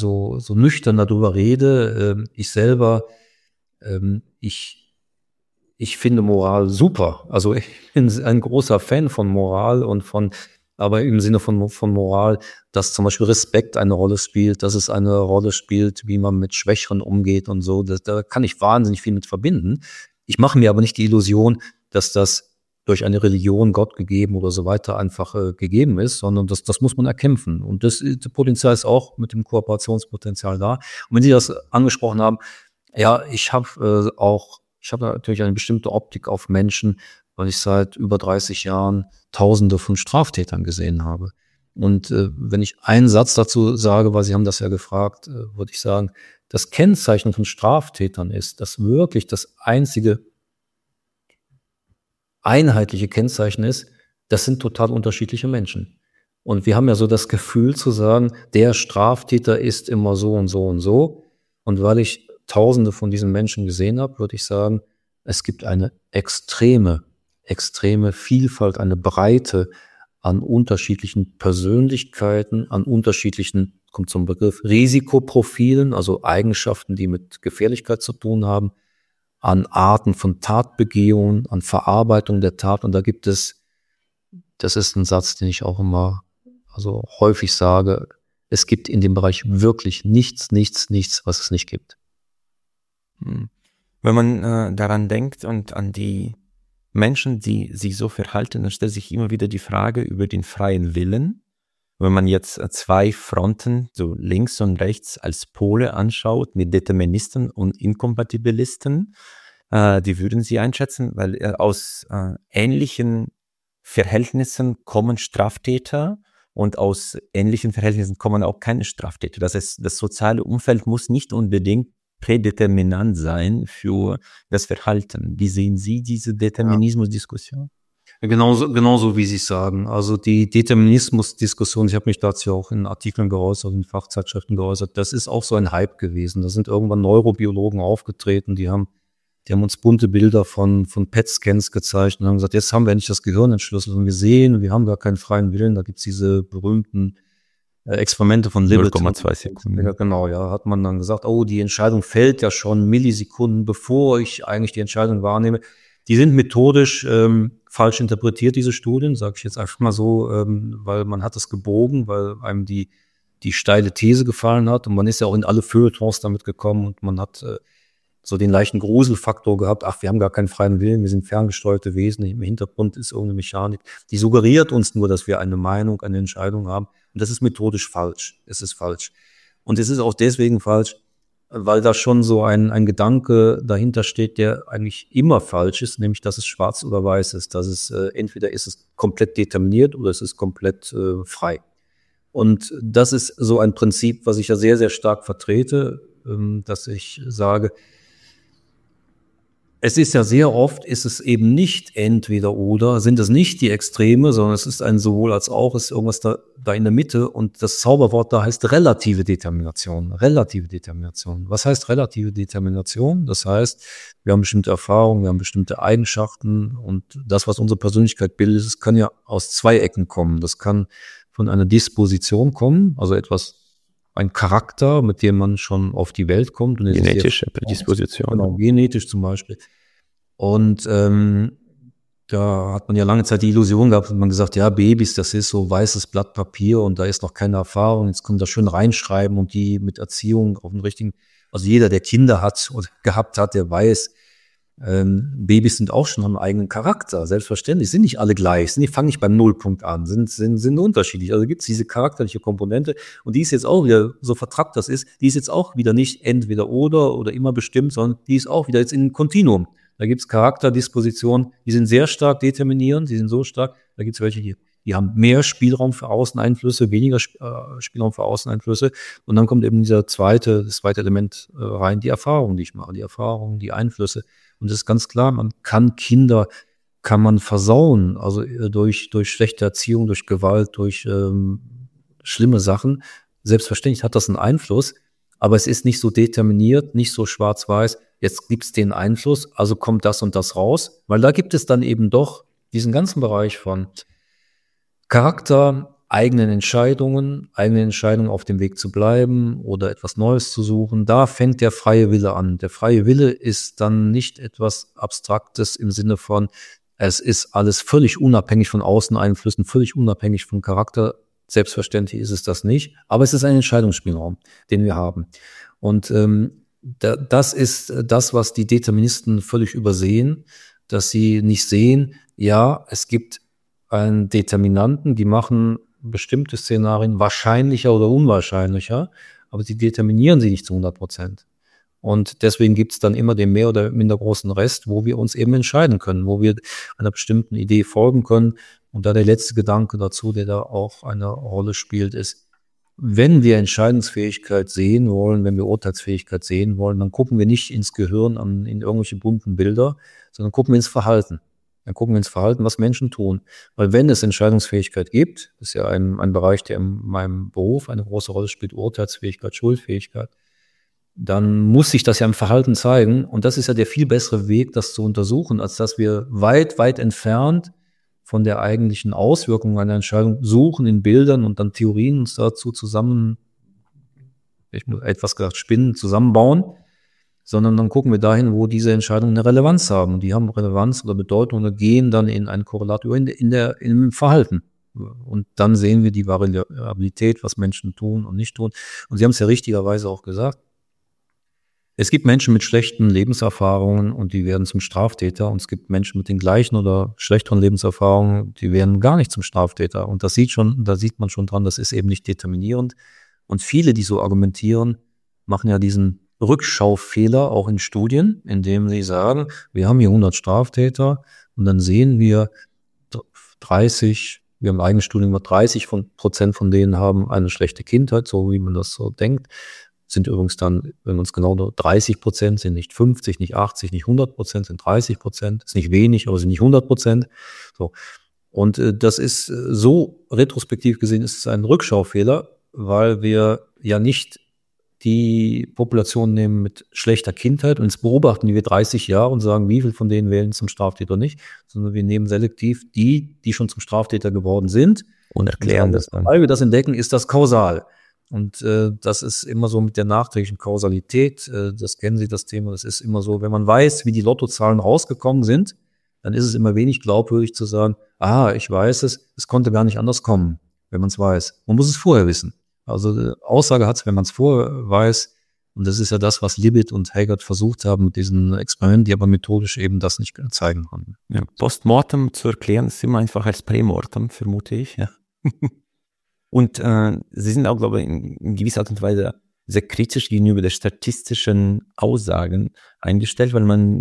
nüchtern darüber rede. Ich selber, ich ich finde Moral super. Also ich bin ein großer Fan von Moral aber im Sinne von Moral, dass zum Beispiel Respekt eine Rolle spielt, dass es eine Rolle spielt, wie man mit Schwächeren umgeht und so. Da kann ich wahnsinnig viel mit verbinden. Ich mache mir aber nicht die Illusion, dass das durch eine Religion, Gott gegeben oder so weiter einfach gegeben ist, sondern das muss man erkämpfen. Und das Potenzial ist auch mit dem Kooperationspotenzial da. Und wenn Sie das angesprochen haben, ja, ich habe natürlich eine bestimmte Optik auf Menschen, weil ich seit über 30 Jahren Tausende von Straftätern gesehen habe. Und wenn ich einen Satz dazu sage, weil Sie haben das ja gefragt, würde ich sagen, das Kennzeichen von Straftätern ist, dass wirklich das einzige einheitliche Kennzeichen ist, das sind total unterschiedliche Menschen. Und wir haben ja so das Gefühl zu sagen, der Straftäter ist immer so und so und so. Und weil ich Tausende von diesen Menschen gesehen habe, würde ich sagen, es gibt eine extreme Vielfalt, eine Breite an unterschiedlichen Persönlichkeiten, an unterschiedlichen, kommt zum Begriff, Risikoprofilen, also Eigenschaften, die mit Gefährlichkeit zu tun haben, an Arten von Tatbegehungen, an Verarbeitung der Tat. Und da gibt es, das ist ein Satz, den ich auch immer, also häufig sage, es gibt in dem Bereich wirklich nichts, was es nicht gibt. Wenn man daran denkt und an die Menschen, die sich so verhalten, dann stellt sich immer wieder die Frage über den freien Willen. Wenn man jetzt zwei Fronten, so links und rechts, als Pole anschaut, mit Deterministen und Inkompatibilisten, die würden Sie einschätzen, weil aus ähnlichen Verhältnissen kommen Straftäter und aus ähnlichen Verhältnissen kommen auch keine Straftäter. Das heißt, das soziale Umfeld muss nicht unbedingt prädeterminant sein für das Verhalten. Wie sehen Sie diese Determinismus-Diskussion? Genauso wie Sie es sagen. Also die Determinismus-Diskussion, ich habe mich dazu auch in Artikeln geäußert, in Fachzeitschriften geäußert, das ist auch so ein Hype gewesen. Da sind irgendwann Neurobiologen aufgetreten, die haben uns bunte Bilder von PET-Scans gezeigt und haben gesagt, jetzt haben wir endlich das Gehirn entschlüsselt und wir sehen, wir haben gar keinen freien Willen. Da gibt's diese berühmten Experimente von Libet. 0,2 Sekunden. Ja, genau, ja, hat man dann gesagt, oh, die Entscheidung fällt ja schon Millisekunden, bevor ich eigentlich die Entscheidung wahrnehme. Die sind methodisch falsch interpretiert, diese Studien, sage ich jetzt einfach mal so, weil man hat es gebogen, weil einem die steile These gefallen hat und man ist ja auch in alle Feuilletons damit gekommen und man hat so den leichten Gruselfaktor gehabt, ach, wir haben gar keinen freien Willen, wir sind ferngesteuerte Wesen, im Hintergrund ist irgendeine Mechanik, die suggeriert uns nur, dass wir eine Meinung, eine Entscheidung haben. Und das ist methodisch falsch. Es ist falsch. Und es ist auch deswegen falsch, weil da schon so ein Gedanke dahinter steht, der eigentlich immer falsch ist, nämlich, dass es schwarz oder weiß ist. Dass es entweder ist es komplett determiniert oder es ist komplett frei. Und das ist so ein Prinzip, was ich ja sehr, sehr stark vertrete, dass ich sage, es ist ja sehr oft, ist es eben nicht entweder oder, sind es nicht die Extreme, sondern es ist ein sowohl als auch, es ist irgendwas da in der Mitte und das Zauberwort da heißt relative Determination. Relative Determination. Was heißt relative Determination? Das heißt, wir haben bestimmte Erfahrungen, wir haben bestimmte Eigenschaften und das, was unsere Persönlichkeit bildet, das kann ja aus zwei Ecken kommen. Das kann von einer Disposition kommen, also ein Charakter, mit dem man schon auf die Welt kommt. Und genetische Prädisposition. Genau, genetisch zum Beispiel. Und da hat man ja lange Zeit die Illusion gehabt, und man gesagt, ja, Babys, das ist so weißes Blatt Papier und da ist noch keine Erfahrung. Jetzt können wir das schön reinschreiben und die mit Erziehung auf den richtigen, also jeder, der Kinder hat oder gehabt hat, der weiß, Babys sind auch schon haben einen eigenen Charakter, selbstverständlich, sind nicht alle gleich, die fangen nicht beim Nullpunkt an, sind unterschiedlich. Also gibt es diese charakterliche Komponente und die ist jetzt auch wieder, so vertrackt das ist, die ist jetzt auch wieder nicht entweder oder immer bestimmt, sondern die ist auch wieder jetzt in einem Kontinuum. Da gibt es Charakterdispositionen, die sind sehr stark determinierend, die sind so stark, da gibt es welche hier. Die haben mehr Spielraum für Außeneinflüsse, weniger Spielraum für Außeneinflüsse. Und dann kommt eben das zweite Element rein, die Erfahrung, die ich mache, die Erfahrungen, die Einflüsse. Und das ist ganz klar, man kann Kinder versauen, also durch schlechte Erziehung, durch Gewalt, durch schlimme Sachen. Selbstverständlich hat das einen Einfluss, aber es ist nicht so determiniert, nicht so schwarz-weiß. Jetzt gibt es den Einfluss, also kommt das und das raus, weil da gibt es dann eben doch diesen ganzen Bereich von Charakter, eigenen Entscheidungen auf dem Weg zu bleiben oder etwas Neues zu suchen. Da fängt der freie Wille an. Der freie Wille ist dann nicht etwas Abstraktes im Sinne von, es ist alles völlig unabhängig von Außeneinflüssen, völlig unabhängig vom Charakter. Selbstverständlich ist es das nicht, aber es ist ein Entscheidungsspielraum, den wir haben. Und das ist das, was die Deterministen völlig übersehen, dass sie nicht sehen, ja, es gibt einen Determinanten, die machen bestimmte Szenarien wahrscheinlicher oder unwahrscheinlicher, aber sie determinieren sie nicht zu 100%. Und deswegen gibt es dann immer den mehr oder minder großen Rest, wo wir uns eben entscheiden können, wo wir einer bestimmten Idee folgen können. Und da der letzte Gedanke dazu, der da auch eine Rolle spielt, ist, wenn wir Entscheidungsfähigkeit sehen wollen, wenn wir Urteilsfähigkeit sehen wollen, dann gucken wir nicht ins Gehirn, in irgendwelche bunten Bilder, sondern gucken wir ins Verhalten. Dann gucken wir ins Verhalten, was Menschen tun. Weil wenn es Entscheidungsfähigkeit gibt, das ist ja ein Bereich, der in meinem Beruf eine große Rolle spielt, Urteilsfähigkeit, Schuldfähigkeit, dann muss sich das ja im Verhalten zeigen. Und das ist ja der viel bessere Weg, das zu untersuchen, als dass wir weit, weit entfernt von der eigentlichen Auswirkung einer Entscheidung suchen in Bildern und dann Theorien uns dazu zusammen, ich muss etwas gesagt, spinnen, zusammenbauen, sondern dann gucken wir dahin, wo diese Entscheidungen eine Relevanz haben. Die haben Relevanz oder Bedeutung oder gehen dann in ein Korrelat im Verhalten. Und dann sehen wir die Variabilität, was Menschen tun und nicht tun. Und Sie haben es ja richtigerweise auch gesagt, es gibt Menschen mit schlechten Lebenserfahrungen und die werden zum Straftäter. Und es gibt Menschen mit den gleichen oder schlechteren Lebenserfahrungen, die werden gar nicht zum Straftäter. Und da sieht man schon dran, das ist eben nicht determinierend. Und viele, die so argumentieren, machen ja diesen Rückschaufehler auch in Studien, indem sie sagen, wir haben hier 100 Straftäter und dann sehen wir 30, wir haben eigene Studien gemacht, 30% von denen haben eine schlechte Kindheit, so wie man das so denkt. Sind übrigens dann, wenn man es genau 30%, sind nicht 50, nicht 80, nicht 100%, sind 30%. Ist nicht wenig, aber sind nicht 100%. So. Und das ist so retrospektiv gesehen, ist es ein Rückschaufehler, weil wir ja nicht die Population nehmen mit schlechter Kindheit und jetzt beobachten wir 30 Jahre und sagen, wie viel von denen wählen zum Straftäter nicht, sondern wir nehmen selektiv die schon zum Straftäter geworden sind und erklären das dann. Weil wir das entdecken, ist das kausal. Und das ist immer so mit der nachträglichen Kausalität, das kennen Sie, das Thema, das ist immer so, wenn man weiß, wie die Lottozahlen rausgekommen sind, dann ist es immer wenig glaubwürdig zu sagen, ich weiß es konnte gar nicht anders kommen, wenn man es weiß. Man muss es vorher wissen. Also Aussage hat es, wenn man es vorher weiß, und das ist ja das, was Libet und Haggard versucht haben mit diesen Experimenten, die aber methodisch eben das nicht zeigen konnten. Ja, Postmortem zu erklären ist immer einfach als Prämortem, vermute ich. Ja. Und Sie sind auch, glaube ich, in gewisser Art und Weise sehr kritisch gegenüber der statistischen Aussagen eingestellt, weil man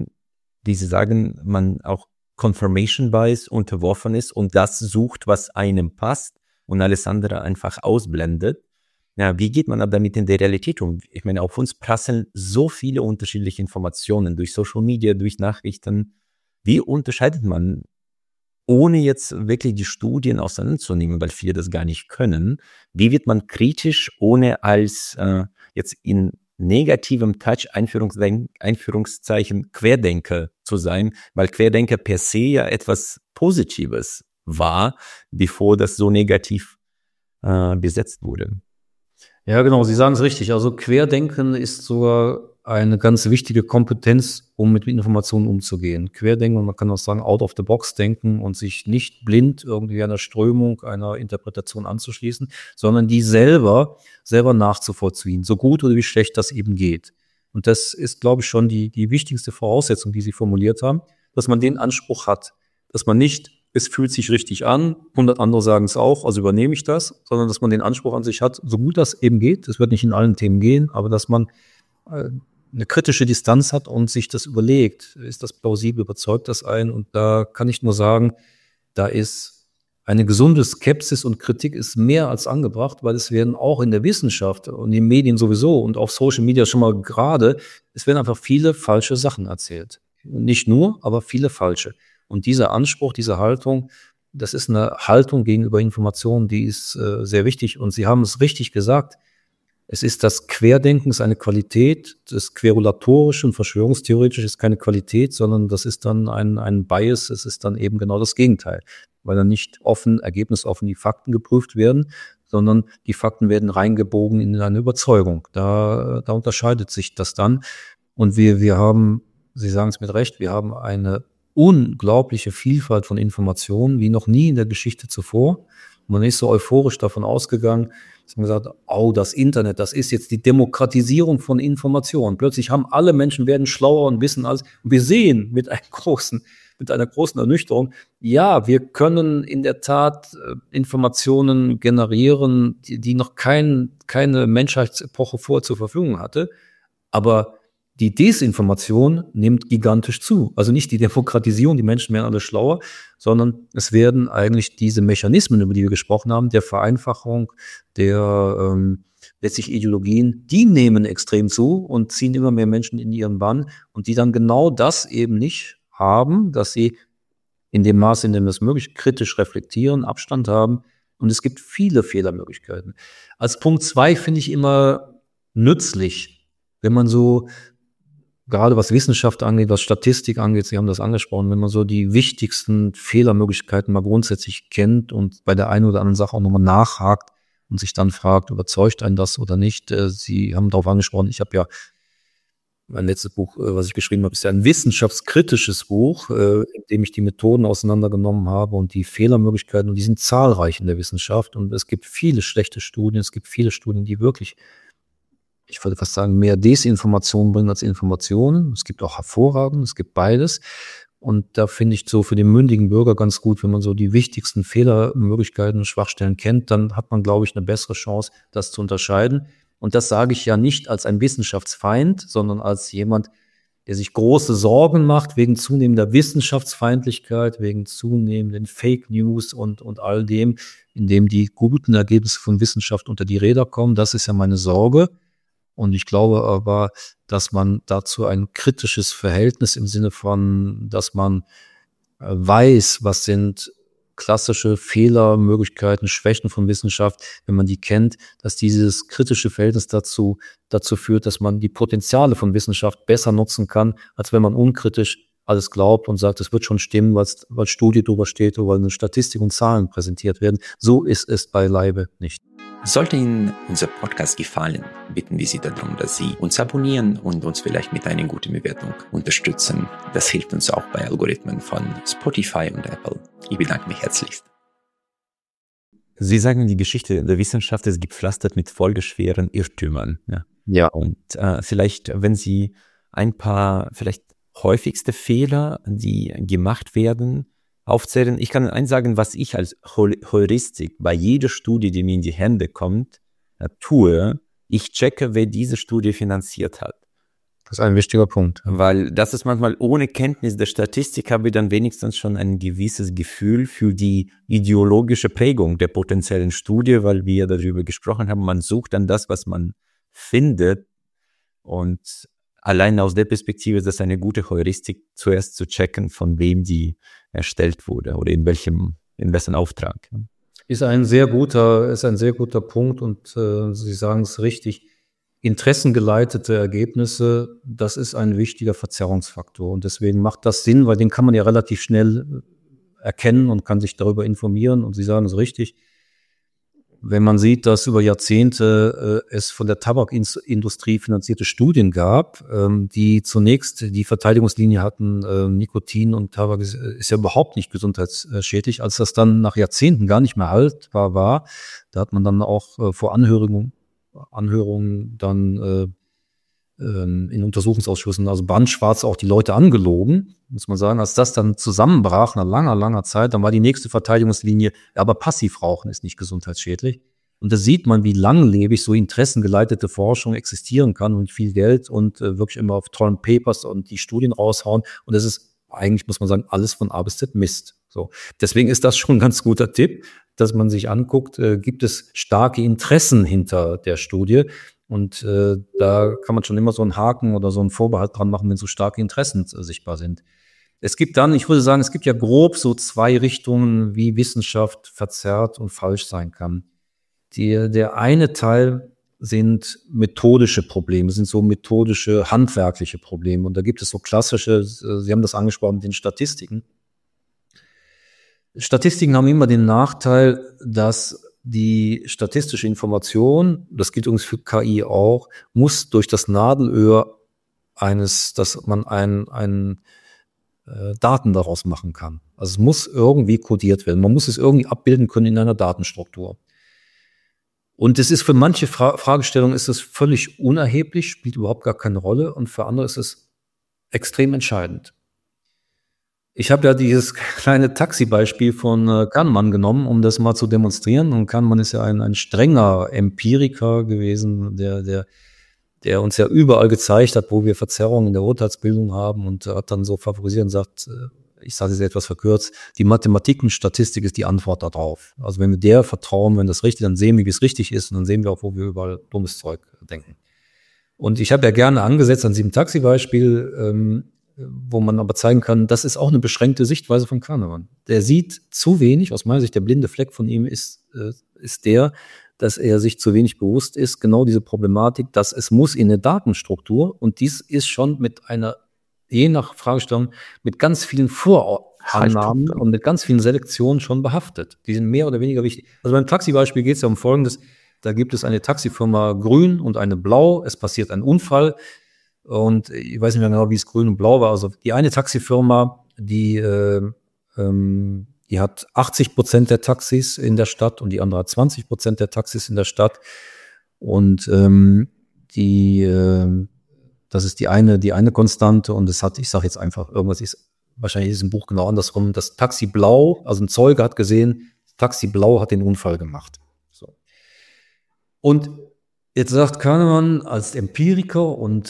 auch Confirmation Bias unterworfen ist und das sucht, was einem passt und alles andere einfach ausblendet. Ja, wie geht man aber damit in der Realität um? Ich meine, auf uns prasseln so viele unterschiedliche Informationen durch Social Media, durch Nachrichten. Wie unterscheidet man, ohne jetzt wirklich die Studien auseinanderzunehmen, weil viele das gar nicht können, wie wird man kritisch, ohne als jetzt in negativem Touch, Einführungszeichen, Querdenker zu sein, weil Querdenker per se ja etwas Positives war, bevor das so negativ besetzt wurde. Ja, genau, Sie sagen es richtig. Also Querdenken ist sogar eine ganz wichtige Kompetenz, um mit Informationen umzugehen. Querdenken, man kann auch sagen, out of the box denken und sich nicht blind irgendwie einer Strömung, einer Interpretation anzuschließen, sondern die selber nachzuvollziehen, so gut oder wie schlecht das eben geht. Und das ist, glaube ich, schon die wichtigste Voraussetzung, die Sie formuliert haben, dass man den Anspruch hat, dass man nicht, es fühlt sich richtig an, 100 andere sagen es auch, also übernehme ich das, sondern dass man den Anspruch an sich hat, so gut das eben geht, es wird nicht in allen Themen gehen, aber dass man eine kritische Distanz hat und sich das überlegt, ist das plausibel, überzeugt das einen? Und da kann ich nur sagen, da ist eine gesunde Skepsis und Kritik ist mehr als angebracht, weil es werden auch in der Wissenschaft und in den Medien sowieso und auf Social Media schon mal gerade, es werden einfach viele falsche Sachen erzählt. Nicht nur, aber viele falsche. Und dieser Anspruch, diese Haltung, das ist eine Haltung gegenüber Informationen, die ist sehr wichtig. Und Sie haben es richtig gesagt, es ist das Querdenken, ist eine Qualität, das Querulatorische und Verschwörungstheoretische ist keine Qualität, sondern das ist dann ein Bias, es ist dann eben genau das Gegenteil. weil dann nicht offen, ergebnisoffen die Fakten geprüft werden, sondern die Fakten werden reingebogen in eine Überzeugung. Da unterscheidet sich das dann. Und wir haben, Sie sagen es mit Recht, wir haben eine unglaubliche Vielfalt von Informationen, wie noch nie in der Geschichte zuvor. Man ist so euphorisch davon ausgegangen, dass man gesagt hat, oh, das Internet, das ist jetzt die Demokratisierung von Informationen. Plötzlich haben alle Menschen, werden schlauer und wissen alles. Und wir sehen mit einer großen Ernüchterung, ja, wir können in der Tat Informationen generieren, die noch keine Menschheitsepoche vorher zur Verfügung hatte. Aber die Desinformation nimmt gigantisch zu. Also nicht die Demokratisierung, die Menschen werden alle schlauer, sondern es werden eigentlich diese Mechanismen, über die wir gesprochen haben, der Vereinfachung, der letztlich Ideologien, die nehmen extrem zu und ziehen immer mehr Menschen in ihren Bann und die dann genau das eben nicht haben, dass sie in dem Maße, in dem das möglich, kritisch reflektieren, Abstand haben. Und es gibt viele Fehlermöglichkeiten. Als Punkt 2 finde ich immer nützlich, wenn man so, gerade was Wissenschaft angeht, was Statistik angeht, Sie haben das angesprochen, wenn man so die wichtigsten Fehlermöglichkeiten mal grundsätzlich kennt und bei der einen oder anderen Sache auch nochmal nachhakt und sich dann fragt, überzeugt einen das oder nicht. Sie haben darauf angesprochen, ich habe ja mein letztes Buch, was ich geschrieben habe, ist ja ein wissenschaftskritisches Buch, in dem ich die Methoden auseinandergenommen habe und die Fehlermöglichkeiten, und die sind zahlreich in der Wissenschaft. Und es gibt viele schlechte Studien, es gibt viele Studien, die wirklich, ich würde fast sagen, mehr Desinformation bringen als Informationen. Es gibt auch hervorragend, es gibt beides. Und da finde ich so für den mündigen Bürger ganz gut, wenn man so die wichtigsten Fehlermöglichkeiten und Schwachstellen kennt, dann hat man, glaube ich, eine bessere Chance, das zu unterscheiden. Und das sage ich ja nicht als ein Wissenschaftsfeind, sondern als jemand, der sich große Sorgen macht wegen zunehmender Wissenschaftsfeindlichkeit, wegen zunehmenden Fake News und all dem, in dem die guten Ergebnisse von Wissenschaft unter die Räder kommen. Das ist ja meine Sorge. Und ich glaube aber, dass man dazu ein kritisches Verhältnis im Sinne von, dass man weiß, was sind klassische Fehlermöglichkeiten, Schwächen von Wissenschaft, wenn man die kennt, dass dieses kritische Verhältnis dazu führt, dass man die Potenziale von Wissenschaft besser nutzen kann, als wenn man unkritisch alles glaubt und sagt, es wird schon stimmen, weil Studie drüber steht oder weil eine Statistik und Zahlen präsentiert werden. So ist es beileibe nicht. Sollte Ihnen unser Podcast gefallen, bitten wir Sie darum, dass Sie uns abonnieren und uns vielleicht mit einer guten Bewertung unterstützen. Das hilft uns auch bei Algorithmen von Spotify und Apple. Ich bedanke mich herzlichst. Sie sagen, die Geschichte der Wissenschaft ist gepflastert mit folgeschweren Irrtümern. Ja. Und vielleicht, wenn Sie ein paar vielleicht häufigste Fehler, die gemacht werden, aufzählen. Ich kann eins sagen, was ich als Heuristik bei jeder Studie, die mir in die Hände kommt, tue. Ich checke, wer diese Studie finanziert hat. Das ist ein wichtiger Punkt. Weil das ist manchmal ohne Kenntnis der Statistik, habe ich dann wenigstens schon ein gewisses Gefühl für die ideologische Prägung der potenziellen Studie, weil wir darüber gesprochen haben, man sucht dann das, was man findet, und allein aus der Perspektive ist das eine gute Heuristik, zuerst zu checken, von wem die erstellt wurde oder in wessen Auftrag. Ist ein sehr guter Punkt und Sie sagen es richtig. Interessengeleitete Ergebnisse, das ist ein wichtiger Verzerrungsfaktor und deswegen macht das Sinn, weil den kann man ja relativ schnell erkennen und kann sich darüber informieren, und Sie sagen es richtig. Wenn man sieht, dass über Jahrzehnte es von der Tabakindustrie finanzierte Studien gab, die zunächst die Verteidigungslinie hatten, Nikotin und Tabak ist ja überhaupt nicht gesundheitsschädlich. Als das dann nach Jahrzehnten gar nicht mehr haltbar war, da hat man dann auch vor Anhörungen dann in Untersuchungsausschüssen, also bandschwarz auch die Leute angelogen, muss man sagen. Als das dann zusammenbrach nach langer Zeit, dann war die nächste Verteidigungslinie, aber Passivrauchen ist nicht gesundheitsschädlich. Und da sieht man, wie langlebig so interessengeleitete Forschung existieren kann und viel Geld und wirklich immer auf tollen Papers und die Studien raushauen. Und das ist eigentlich, muss man sagen, alles von A bis Z Mist. So. Deswegen ist das schon ein ganz guter Tipp, dass man sich anguckt, gibt es starke Interessen hinter der Studie. Und da kann man schon immer so einen Haken oder so einen Vorbehalt dran machen, wenn so starke Interessen sichtbar sind. Es gibt dann, ich würde sagen, es gibt ja grob so zwei Richtungen, wie Wissenschaft verzerrt und falsch sein kann. Der eine Teil sind methodische Probleme, sind so methodische, handwerkliche Probleme. Und da gibt es so klassische, Sie haben das angesprochen, mit den Statistiken. Statistiken haben immer den Nachteil, dass die statistische Information, das gilt übrigens für KI auch, muss durch das Nadelöhr dass man einen Daten daraus machen kann. Also es muss irgendwie kodiert werden. Man muss es irgendwie abbilden können in einer Datenstruktur. Und es ist für manche Fragestellungen ist es völlig unerheblich, spielt überhaupt gar keine Rolle. Und für andere ist es extrem entscheidend. Ich habe ja dieses kleine Taxi-Beispiel von Kahnemann genommen, um das mal zu demonstrieren. Und Kahnemann ist ja ein strenger Empiriker gewesen, der uns ja überall gezeigt hat, wo wir Verzerrungen in der Urteilsbildung haben, und hat dann so favorisiert und sagt, ich sage es etwas verkürzt, die Mathematik und Statistik ist die Antwort darauf. Also wenn wir der vertrauen, wenn das richtig, dann sehen wir, wie es richtig ist, und dann sehen wir auch, wo wir überall dummes Zeug denken. Und ich habe ja gerne angesetzt an diesem Taxi-Beispiel, wo man aber zeigen kann, das ist auch eine beschränkte Sichtweise von Kahnemann. Der sieht zu wenig, aus meiner Sicht der blinde Fleck von ihm ist der, dass er sich zu wenig bewusst ist, genau diese Problematik, dass es muss in eine Datenstruktur, und dies ist schon mit einer, je nach Fragestellung, mit ganz vielen Vorannahmen und mit ganz vielen Selektionen schon behaftet. Die sind mehr oder weniger wichtig. Also beim Taxi-Beispiel geht es ja um Folgendes: Da gibt es eine Taxifirma Grün und eine Blau. Es passiert ein Unfall. Und ich weiß nicht mehr genau, wie es Grün und Blau war. Also die eine Taxifirma, die hat 80% der Taxis in der Stadt, und die andere hat 20% der Taxis in der Stadt. Und das ist die eine Konstante. Und es hat, ich sage jetzt einfach, irgendwas ist, wahrscheinlich ist im Buch genau andersrum, das Taxi Blau, also ein Zeuge hat gesehen, Taxi Blau hat den Unfall gemacht. So. Und jetzt sagt Kahnemann als Empiriker und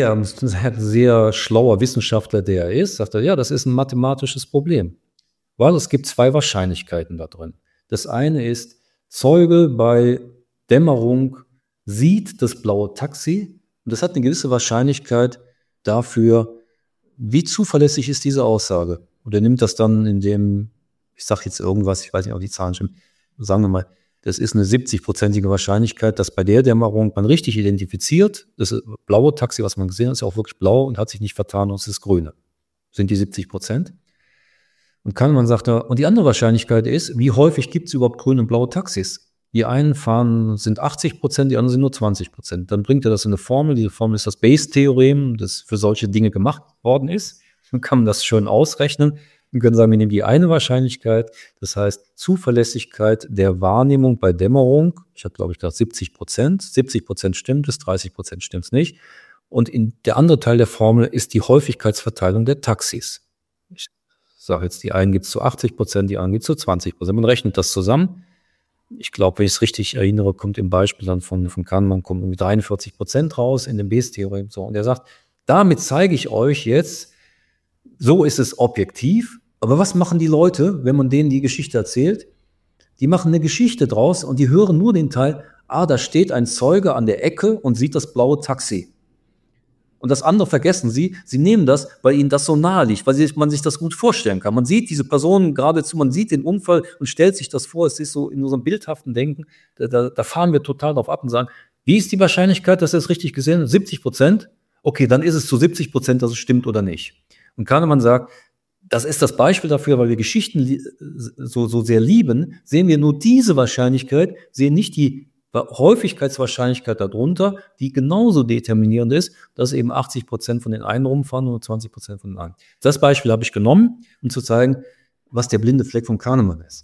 sehr schlauer Wissenschaftler, der er ist, sagt er, ja, das ist ein mathematisches Problem. Weil es gibt zwei Wahrscheinlichkeiten da drin. Das eine ist, Zeuge bei Dämmerung sieht das blaue Taxi, und das hat eine gewisse Wahrscheinlichkeit dafür, wie zuverlässig ist diese Aussage. Und er nimmt das dann in dem, ich sage jetzt irgendwas, ich weiß nicht, ob die Zahlen stimmen, sagen wir mal, das ist eine 70-prozentige Wahrscheinlichkeit, dass bei der Dämmerung man richtig identifiziert, das blaue Taxi, was man gesehen hat, ist ja auch wirklich blau und hat sich nicht vertan, und es ist grüne. Sind die 70%? Und Kahnemann sagt da, und die andere Wahrscheinlichkeit ist, wie häufig gibt es überhaupt grüne und blaue Taxis? Die einen sind 80%, die anderen sind nur 20%. Dann bringt er das in eine Formel. Diese Formel ist das Bayes-Theorem, das für solche Dinge gemacht worden ist. Dann kann man das schön ausrechnen. Wir können sagen, wir nehmen die eine Wahrscheinlichkeit, das heißt Zuverlässigkeit der Wahrnehmung bei Dämmerung. Ich habe, glaube ich, gesagt 70%. 70% stimmt es, 30% stimmt es nicht. Und der andere Teil der Formel ist die Häufigkeitsverteilung der Taxis. Ich sage jetzt, die einen gibt es zu 80%, die anderen gibt es zu 20%. Man rechnet das zusammen. Ich glaube, wenn ich es richtig erinnere, kommt im Beispiel dann von Kahnemann kommt irgendwie 43% raus in dem Bayes-Theorem. So. Und er sagt, damit zeige ich euch jetzt, so ist es objektiv. Aber was machen die Leute, wenn man denen die Geschichte erzählt? Die machen eine Geschichte draus und die hören nur den Teil, da steht ein Zeuge an der Ecke und sieht das blaue Taxi. Und das andere vergessen sie nehmen das, weil ihnen das so nahe liegt, weil man sich das gut vorstellen kann. Man sieht diese Person geradezu, man sieht den Unfall und stellt sich das vor. Es ist so in unserem bildhaften Denken, da fahren wir total drauf ab und sagen, wie ist die Wahrscheinlichkeit, dass er es richtig gesehen hat? 70%? Okay, dann ist es zu 70%, dass es stimmt oder nicht. Und Kahnemann sagt, das ist das Beispiel dafür, weil wir Geschichten so sehr lieben, sehen wir nur diese Wahrscheinlichkeit, sehen nicht die Häufigkeitswahrscheinlichkeit darunter, die genauso determinierend ist, dass eben 80% von den einen rumfahren und 20% von den anderen. Das Beispiel habe ich genommen, um zu zeigen, was der blinde Fleck von Kahnemann ist.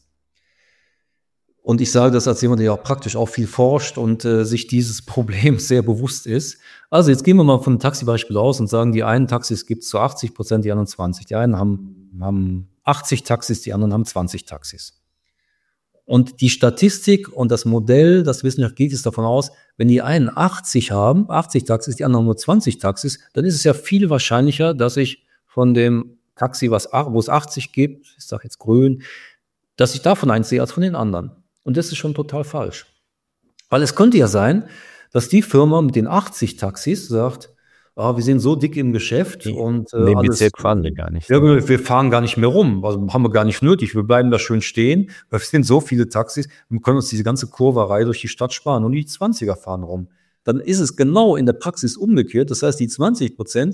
Und ich sage das als jemand, der auch praktisch auch viel forscht und sich dieses Problems sehr bewusst ist. Also jetzt gehen wir mal von einem Taxibeispiel aus und sagen, die einen Taxis gibt es zu 80%, die anderen 20%. Die einen haben 80 Taxis, die anderen haben 20 Taxis. Und die Statistik und das Modell, das Wissenschaft geht jetzt davon aus, wenn die einen 80 haben, 80 Taxis, die anderen nur 20 Taxis, dann ist es ja viel wahrscheinlicher, dass ich von dem Taxi, wo es 80 gibt, ich sage jetzt grün, dass ich davon eins sehe als von den anderen. Und das ist schon total falsch. Weil es könnte ja sein, dass die Firma mit den 80 Taxis sagt, wir sind so dick im Geschäft und in dem Bezirk fahren wir gar nicht. Ja, wir fahren gar nicht mehr rum. Also haben wir gar nicht nötig. Wir bleiben da schön stehen. Wir sind so viele Taxis, wir können uns diese ganze Kurverei durch die Stadt sparen. Und die 20er fahren rum. Dann ist es genau in der Praxis umgekehrt. Das heißt, die 20%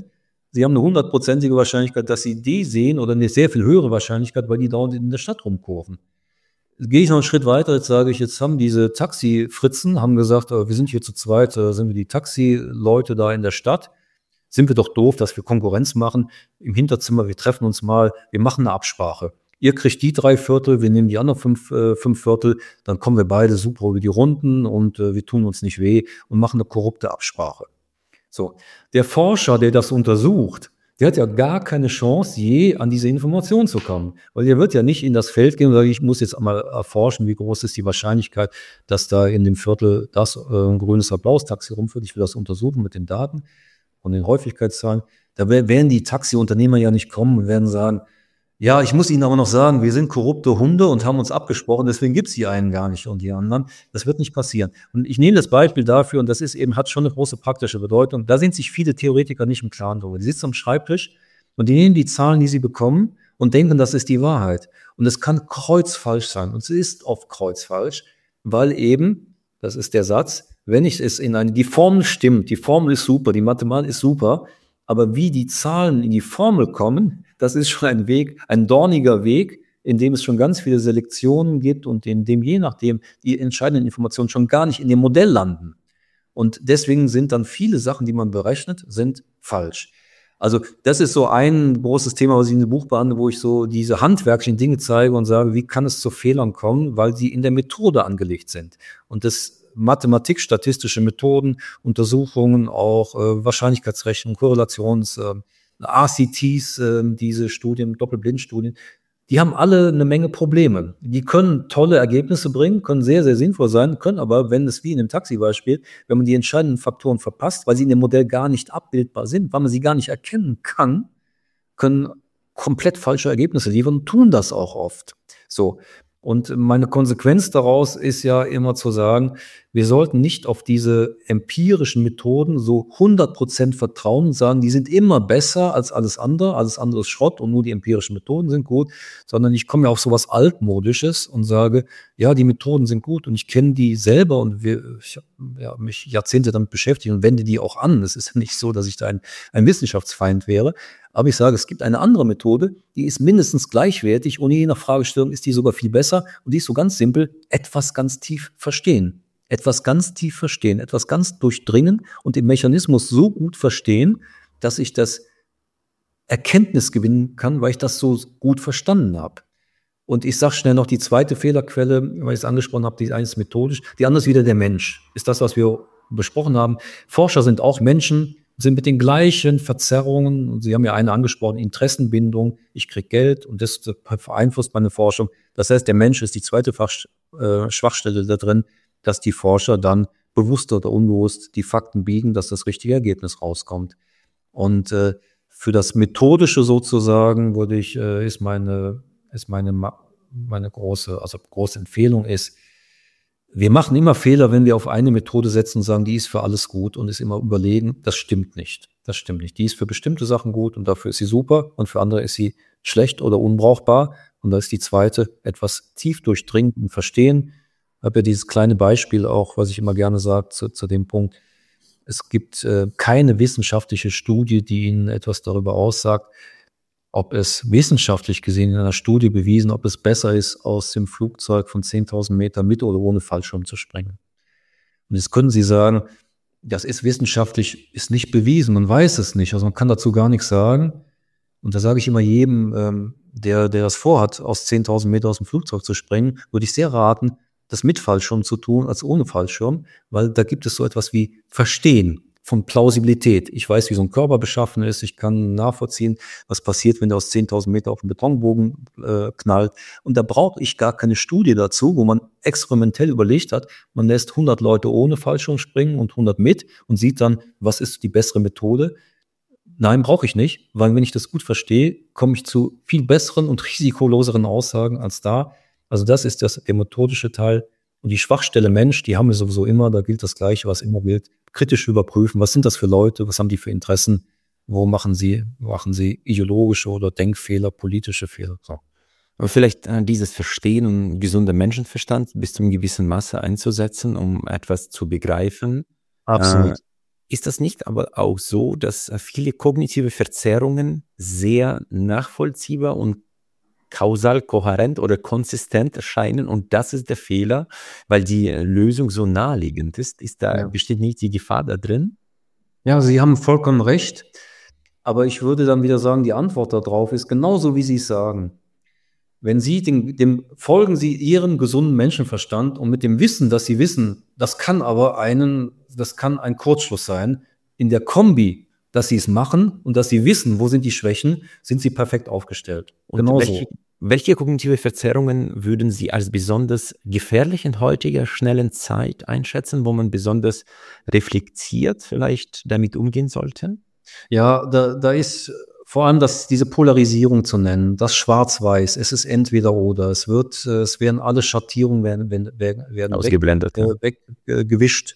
Sie haben eine 100%ige Wahrscheinlichkeit, dass Sie die sehen oder eine sehr viel höhere Wahrscheinlichkeit, weil die dauernd in der Stadt rumkurven. Jetzt gehe ich noch einen Schritt weiter, jetzt sage ich, jetzt haben diese Taxifritzen, haben gesagt, wir sind hier zu zweit, sind wir die Taxileute da in der Stadt. Sind wir doch doof, dass wir Konkurrenz machen. Im Hinterzimmer, wir treffen uns mal, wir machen eine Absprache. Ihr kriegt die 3/4, wir nehmen die anderen 5/4, dann kommen wir beide super über die Runden und wir tun uns nicht weh und machen eine korrupte Absprache. So, der Forscher, der das untersucht, der hat ja gar keine Chance, je an diese Information zu kommen. Weil der wird ja nicht in das Feld gehen und sagen, ich muss jetzt einmal erforschen, wie groß ist die Wahrscheinlichkeit, dass da in dem Viertel das ein grünes oder blaues Taxi rumfährt. Ich will das untersuchen mit den Daten und den Häufigkeitszahlen. Da werden die Taxiunternehmer ja nicht kommen und werden sagen, ja, ich muss Ihnen aber noch sagen, wir sind korrupte Hunde und haben uns abgesprochen, deswegen gibt's die einen gar nicht und die anderen. Das wird nicht passieren. Und ich nehme das Beispiel dafür, und das ist eben, hat schon eine große praktische Bedeutung. Da sind sich viele Theoretiker nicht im Klaren darüber. Die sitzen am Schreibtisch und die nehmen die Zahlen, die sie bekommen und denken, das ist die Wahrheit. Und es kann kreuzfalsch sein. Und es ist oft kreuzfalsch, weil eben, das ist der Satz, wenn ich es die Formel stimmt, die Formel ist super, die Mathematik ist super, aber wie die Zahlen in die Formel kommen, das ist schon ein Weg, ein dorniger Weg, in dem es schon ganz viele Selektionen gibt und in dem je nachdem die entscheidenden Informationen schon gar nicht in dem Modell landen. Und deswegen sind dann viele Sachen, die man berechnet, sind falsch. Also das ist so ein großes Thema, was ich in dem Buch behandle, wo ich so diese handwerklichen Dinge zeige und sage, wie kann es zu Fehlern kommen, weil sie in der Methode angelegt sind. Und das Mathematik, statistische Methoden, Untersuchungen, auch Wahrscheinlichkeitsrechnung, Korrelations, RCTs, diese Studien, Doppelblindstudien, die haben alle eine Menge Probleme. Die können tolle Ergebnisse bringen, können sehr, sehr sinnvoll sein, können aber, wenn es wie in dem Taxibeispiel, wenn man die entscheidenden Faktoren verpasst, weil sie in dem Modell gar nicht abbildbar sind, weil man sie gar nicht erkennen kann, können komplett falsche Ergebnisse liefern und tun das auch oft. So. Und meine Konsequenz daraus ist ja immer zu sagen, wir sollten nicht auf diese empirischen Methoden so 100% vertrauen und sagen, die sind immer besser als alles andere ist Schrott und nur die empirischen Methoden sind gut, sondern ich komme ja auf sowas Altmodisches und sage, ja, die Methoden sind gut und ich kenne die selber und ich habe mich Jahrzehnte damit beschäftigt und wende die auch an. Es ist ja nicht so, dass ich da ein Wissenschaftsfeind wäre. Aber ich sage, es gibt eine andere Methode, die ist mindestens gleichwertig und je nach Fragestellung ist die sogar viel besser und die ist so ganz simpel, etwas ganz tief verstehen. Etwas ganz tief verstehen, etwas ganz durchdringen und den Mechanismus so gut verstehen, dass ich das Erkenntnis gewinnen kann, weil ich das so gut verstanden habe. Und ich sage schnell noch die zweite Fehlerquelle, weil ich es angesprochen habe, die eine ist methodisch, die andere ist wieder der Mensch. Ist das, was wir besprochen haben. Forscher sind auch Menschen, sind mit den gleichen Verzerrungen, und Sie haben ja eine angesprochen, Interessenbindung, ich kriege Geld und das beeinflusst meine Forschung. Das heißt, der Mensch ist die zweite Schwachstelle da drin, dass die Forscher dann bewusst oder unbewusst die Fakten biegen, dass das richtige Ergebnis rauskommt. Und für das Methodische sozusagen ist meine große Empfehlung ist, wir machen immer Fehler, wenn wir auf eine Methode setzen und sagen, die ist für alles gut und ist immer überlegen. Das stimmt nicht. Das stimmt nicht. Die ist für bestimmte Sachen gut und dafür ist sie super und für andere ist sie schlecht oder unbrauchbar. Und da ist die zweite, etwas tief durchdringen und verstehen. Ich habe ja dieses kleine Beispiel auch, was ich immer gerne sage, zu dem Punkt. Es gibt keine wissenschaftliche Studie, die Ihnen etwas darüber aussagt, ob es wissenschaftlich gesehen in einer Studie bewiesen, ob es besser ist, aus dem Flugzeug von 10.000 Metern mit oder ohne Fallschirm zu springen. Und jetzt können Sie sagen, das ist wissenschaftlich, ist nicht bewiesen, man weiß es nicht, also man kann dazu gar nichts sagen. Und da sage ich immer jedem, der das vorhat, aus 10.000 Meter aus dem Flugzeug zu springen, würde ich sehr raten, das mit Fallschirm zu tun als ohne Fallschirm, weil da gibt es so etwas wie Verstehen von Plausibilität. Ich weiß, wie so ein Körper beschaffen ist. Ich kann nachvollziehen, was passiert, wenn der aus 10.000 Meter auf den Betonbogen knallt. Und da brauche ich gar keine Studie dazu, wo man experimentell überlegt hat, man lässt 100 Leute ohne Fallschirm springen und 100 mit und sieht dann, was ist die bessere Methode. Nein, brauche ich nicht, weil wenn ich das gut verstehe, komme ich zu viel besseren und risikoloseren Aussagen als da. Also das ist der methodische Teil. Und die Schwachstelle Mensch, die haben wir sowieso immer, da gilt das Gleiche, was immer gilt. Kritisch überprüfen, was sind das für Leute, was haben die für Interessen, wo machen sie ideologische oder Denkfehler, politische Fehler. So. Aber vielleicht dieses Verstehen und gesunder Menschenverstand bis zu einem gewissen Maße einzusetzen, um etwas zu begreifen. Absolut. Ist das nicht aber auch so, dass viele kognitive Verzerrungen sehr nachvollziehbar und kausal kohärent oder konsistent erscheinen und das ist der Fehler, weil die Lösung so naheliegend ist? Ja. Besteht nicht die Gefahr da drin? Ja, Sie haben vollkommen recht. Aber ich würde dann wieder sagen, die Antwort darauf ist genauso, wie Sie es sagen. Wenn Sie folgen Sie Ihren gesunden Menschenverstand und mit dem Wissen, dass Sie wissen, das kann ein Kurzschluss sein. In der Kombi, dass Sie es machen und dass Sie wissen, wo sind die Schwächen, sind Sie perfekt aufgestellt. Und Genauso. welche kognitive Verzerrungen würden Sie als besonders gefährlich in heutiger schnellen Zeit einschätzen, wo man besonders reflektiert vielleicht damit umgehen sollte? Ja, da ist vor allem diese Polarisierung zu nennen, das Schwarz-Weiß, es ist entweder oder, es werden alle Schattierungen werden Ausgeblendet, ja. weggewischt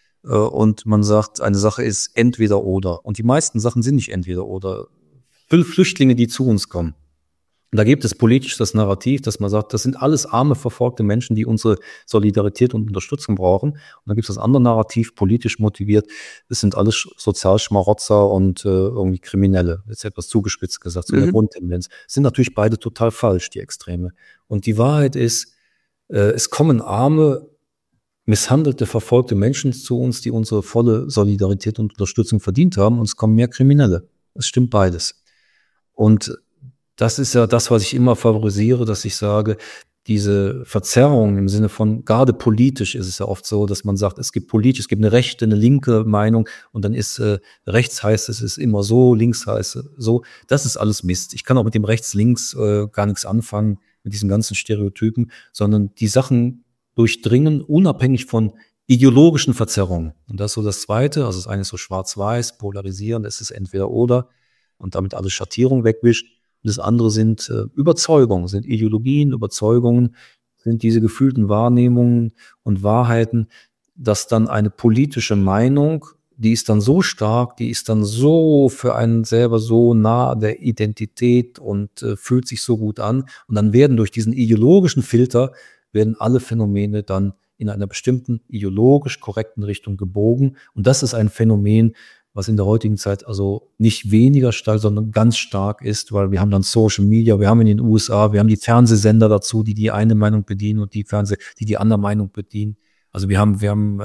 und man sagt, eine Sache ist entweder oder. Und die meisten Sachen sind nicht entweder oder. Flüchtlinge, die zu uns kommen. Da gibt es politisch das Narrativ, dass man sagt, das sind alles arme, verfolgte Menschen, die unsere Solidarität und Unterstützung brauchen. Und dann gibt es das andere Narrativ, politisch motiviert, das sind alles Sozialschmarotzer und irgendwie Kriminelle. Das ist etwas zugespitzt gesagt, so eine Grundtendenz. Das sind natürlich beide total falsch, die Extreme. Und die Wahrheit ist, es kommen arme, misshandelte, verfolgte Menschen zu uns, die unsere volle Solidarität und Unterstützung verdient haben, und es kommen mehr Kriminelle. Es stimmt beides. Und das ist ja das, was ich immer favorisiere, dass ich sage, diese Verzerrung im Sinne von, gerade politisch ist es ja oft so, dass man sagt, es gibt eine rechte, eine linke Meinung und dann ist rechts heißt es ist immer so, links heißt es so. Das ist alles Mist. Ich kann auch mit dem rechts-links gar nichts anfangen, mit diesen ganzen Stereotypen, sondern die Sachen durchdringen, unabhängig von ideologischen Verzerrungen. Und das ist so das Zweite. Also das eine ist so schwarz-weiß, polarisieren, es ist entweder oder und damit alle Schattierungen wegwischt. Und das andere sind Überzeugungen, sind Ideologien, Überzeugungen, sind diese gefühlten Wahrnehmungen und Wahrheiten, dass dann eine politische Meinung, die ist dann so stark, die ist dann so für einen selber so nah der Identität und fühlt sich so gut an. Und dann werden durch diesen ideologischen Filter, werden alle Phänomene dann in einer bestimmten ideologisch korrekten Richtung gebogen. Und das ist ein Phänomen, was in der heutigen Zeit also nicht weniger stark, sondern ganz stark ist, weil wir haben dann Social Media, wir haben in den USA, wir haben die Fernsehsender dazu, die eine Meinung bedienen und die andere Meinung bedienen. Also wir haben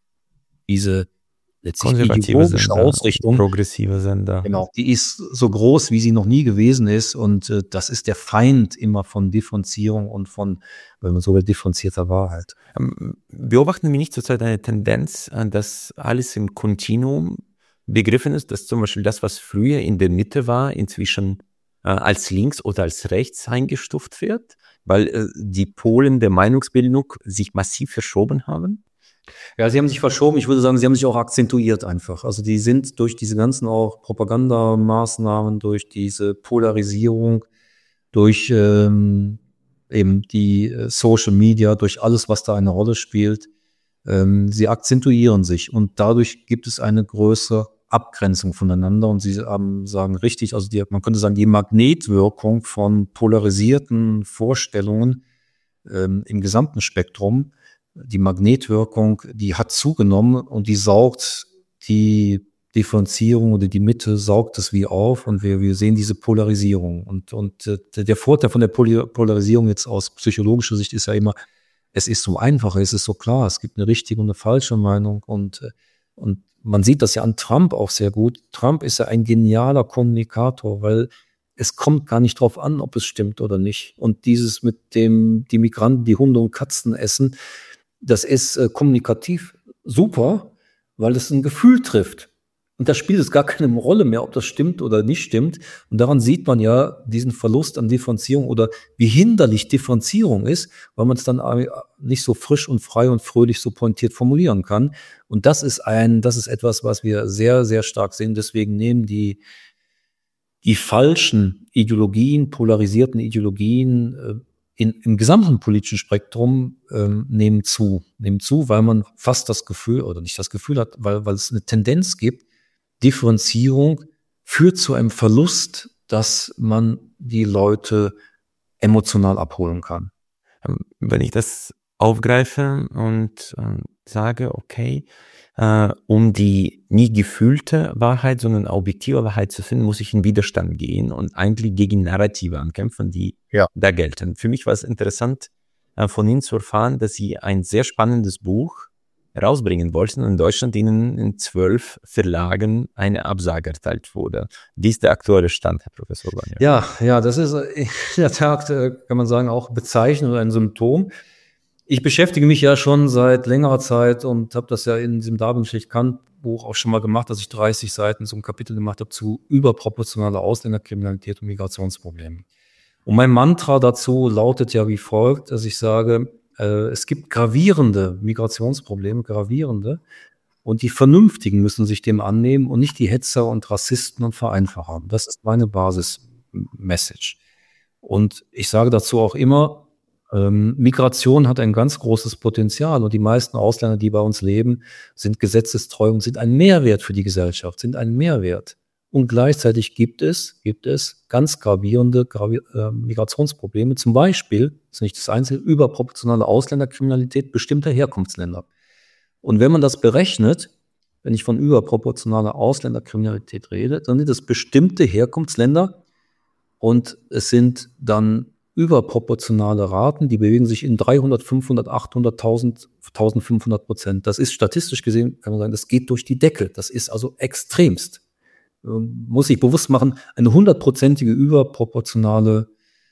diese letztlich ideologische Ausrichtung. Progressive Sender. Genau, die ist so groß, wie sie noch nie gewesen ist und das ist der Feind immer von Differenzierung und von, wenn man so will, differenzierter Wahrheit. Beobachten wir nicht zurzeit eine Tendenz, dass alles im Kontinuum begriffen ist, dass zum Beispiel das, was früher in der Mitte war, inzwischen als links oder als rechts eingestuft wird, weil die Polen der Meinungsbildung sich massiv verschoben haben? Ja, sie haben sich verschoben. Ich würde sagen, sie haben sich auch akzentuiert einfach. Also die sind durch diese ganzen auch Propagandamaßnahmen, durch diese Polarisierung, durch eben die Social Media, durch alles, was da eine Rolle spielt, sie akzentuieren sich und dadurch gibt es eine größere Abgrenzung voneinander und Sie sagen richtig, also man könnte sagen, die Magnetwirkung von polarisierten Vorstellungen im gesamten Spektrum, die Magnetwirkung, die hat zugenommen und die saugt die Differenzierung oder die Mitte saugt es wie auf und wir sehen diese Polarisierung und der Vorteil von der Polarisierung jetzt aus psychologischer Sicht ist ja immer, es ist so einfach, es ist so klar, es gibt eine richtige und eine falsche Meinung und man sieht das ja an Trump auch sehr gut. Trump ist ja ein genialer Kommunikator, weil es kommt gar nicht drauf an, ob es stimmt oder nicht. Und dieses mit die Migranten, die Hunde und Katzen essen, das ist kommunikativ super, weil es ein Gefühl trifft. Und da spielt es gar keine Rolle mehr, ob das stimmt oder nicht stimmt. Und daran sieht man ja diesen Verlust an Differenzierung oder wie hinderlich Differenzierung ist, weil man es dann nicht so frisch und frei und fröhlich so pointiert formulieren kann. Und das ist etwas, was wir sehr, sehr stark sehen. Deswegen nehmen die falschen Ideologien, polarisierten Ideologien im gesamten politischen Spektrum nehmen zu, weil man fast das Gefühl oder nicht das Gefühl hat, weil es eine Tendenz gibt, Differenzierung führt zu einem Verlust, dass man die Leute emotional abholen kann. Wenn ich das aufgreife und sage, okay, um die nie gefühlte Wahrheit, sondern objektive Wahrheit zu finden, muss ich in Widerstand gehen und eigentlich gegen Narrative ankämpfen, die da gelten. Für mich war es interessant, von Ihnen zu erfahren, dass Sie ein sehr spannendes Buch rausbringen wollten und in Deutschland Ihnen in 12 Verlagen eine Absage erteilt wurde. Wie ist der aktuelle Stand, Herr Professor Banyo? Ja, das ist in der Tat, kann man sagen, auch bezeichnend oder ein Symptom. Ich beschäftige mich ja schon seit längerer Zeit und habe das ja in diesem Darwin-Schlicht-Kant-Buch auch schon mal gemacht, dass ich 30 Seiten so ein Kapitel gemacht habe zu überproportionaler Ausländerkriminalität und Migrationsproblemen. Und mein Mantra dazu lautet ja wie folgt, dass ich sage, es gibt gravierende Migrationsprobleme, und die Vernünftigen müssen sich dem annehmen und nicht die Hetzer und Rassisten und Vereinfacher. Das ist meine Basis-Message. Und ich sage dazu auch immer, Migration hat ein ganz großes Potenzial und die meisten Ausländer, die bei uns leben, sind gesetzestreu und sind ein Mehrwert für die Gesellschaft, sind ein Mehrwert. Und gleichzeitig gibt es ganz gravierende Migrationsprobleme. Zum Beispiel, das ist nicht das Einzige, überproportionale Ausländerkriminalität bestimmter Herkunftsländer. Und wenn man das berechnet, wenn ich von überproportionaler Ausländerkriminalität rede, dann sind es bestimmte Herkunftsländer und es sind dann überproportionale Raten, die bewegen sich in 300, 500, 800, 1000, 1500%. Das ist statistisch gesehen, kann man sagen, das geht durch die Decke. Das ist also extremst. Muss ich bewusst machen, eine 100%ige überproportionale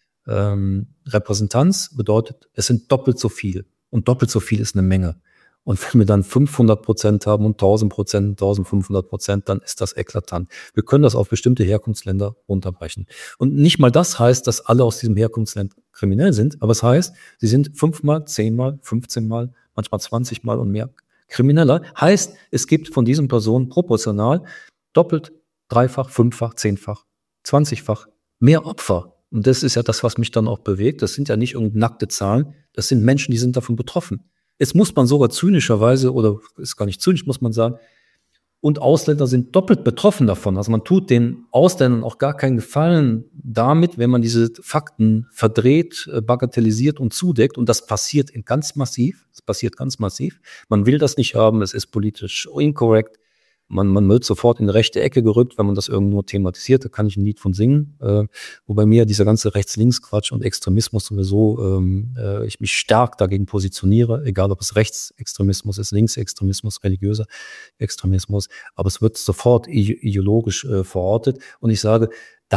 Repräsentanz bedeutet, es sind doppelt so viel. Und doppelt so viel ist eine Menge. Und wenn wir dann 500% haben und 1000%, 1500%, dann ist das eklatant. Wir können das auf bestimmte Herkunftsländer runterbrechen. Und nicht mal das heißt, dass alle aus diesem Herkunftsland kriminell sind, aber es heißt, sie sind 5-mal, 10-mal, 15-mal, manchmal 20-mal und mehr krimineller. Heißt, es gibt von diesen Personen proportional doppelt, dreifach, 5-fach, 10-fach, 20-fach mehr Opfer. Und das ist ja das, was mich dann auch bewegt. Das sind ja nicht irgendeine nackte Zahlen, das sind Menschen, die sind davon betroffen. Jetzt muss man sogar zynischerweise, oder ist gar nicht zynisch, muss man sagen, und Ausländer sind doppelt betroffen davon. Also man tut den Ausländern auch gar keinen Gefallen damit, wenn man diese Fakten verdreht, bagatellisiert und zudeckt. Und das passiert ganz massiv. Man will das nicht haben, es ist politisch inkorrekt. Man wird sofort in die rechte Ecke gerückt, wenn man das irgendwo thematisiert. Da kann ich ein Lied von singen. Wobei mir dieser ganze Rechts-Links-Quatsch und Extremismus sowieso, ich mich stark dagegen positioniere, egal ob es Rechtsextremismus ist, Linksextremismus, religiöser Extremismus. Aber es wird sofort ideologisch verortet. Und ich sage,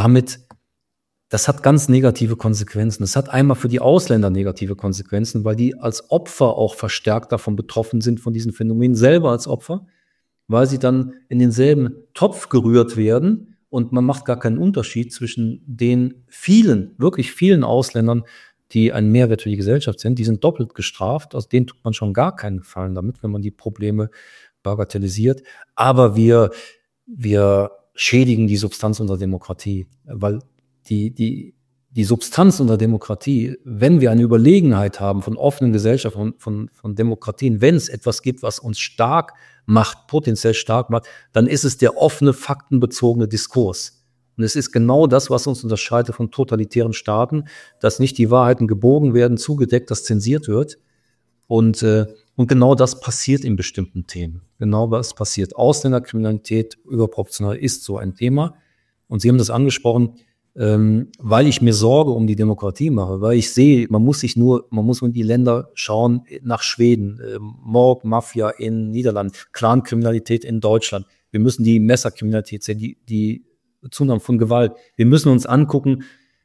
das hat ganz negative Konsequenzen. Es hat einmal für die Ausländer negative Konsequenzen, weil die als Opfer auch verstärkt davon betroffen sind, von diesen Phänomenen, selber als Opfer, weil sie dann in denselben Topf gerührt werden und man macht gar keinen Unterschied zwischen den vielen, wirklich vielen Ausländern, die ein Mehrwert für die Gesellschaft sind. Die sind doppelt gestraft, aus denen tut man schon gar keinen Gefallen damit, wenn man die Probleme bagatellisiert. Aber wir schädigen die Substanz unserer Demokratie, weil die Substanz unserer Demokratie, wenn wir eine Überlegenheit haben von offenen Gesellschaften, von Demokratien, wenn es etwas gibt, was uns stark macht, potenziell stark macht, dann ist es der offene, faktenbezogene Diskurs. Und es ist genau das, was uns unterscheidet von totalitären Staaten, dass nicht die Wahrheiten gebogen werden, zugedeckt, dass zensiert wird. Und genau das passiert in bestimmten Themen. Genau das passiert. Ausländerkriminalität überproportional ist so ein Thema. Und Sie haben das angesprochen, weil ich mir Sorge um die Demokratie mache, weil ich sehe, man muss in die Länder schauen, nach Schweden, Morg, Mafia in Niederlanden, Clankriminalität in Deutschland. Wir müssen die Messerkriminalität sehen, die Zunahme von Gewalt. Wir müssen uns angucken,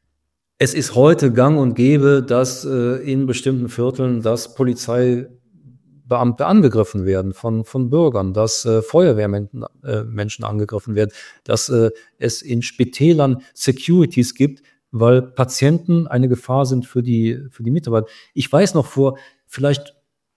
es ist heute gang und gäbe, dass in bestimmten Vierteln, dass Polizeibeamte angegriffen werden von Bürgern, dass Feuerwehrmenschen angegriffen werden, dass es in Spitälern Securities gibt, weil Patienten eine Gefahr sind für die Mitarbeiter. Ich weiß noch, vor vielleicht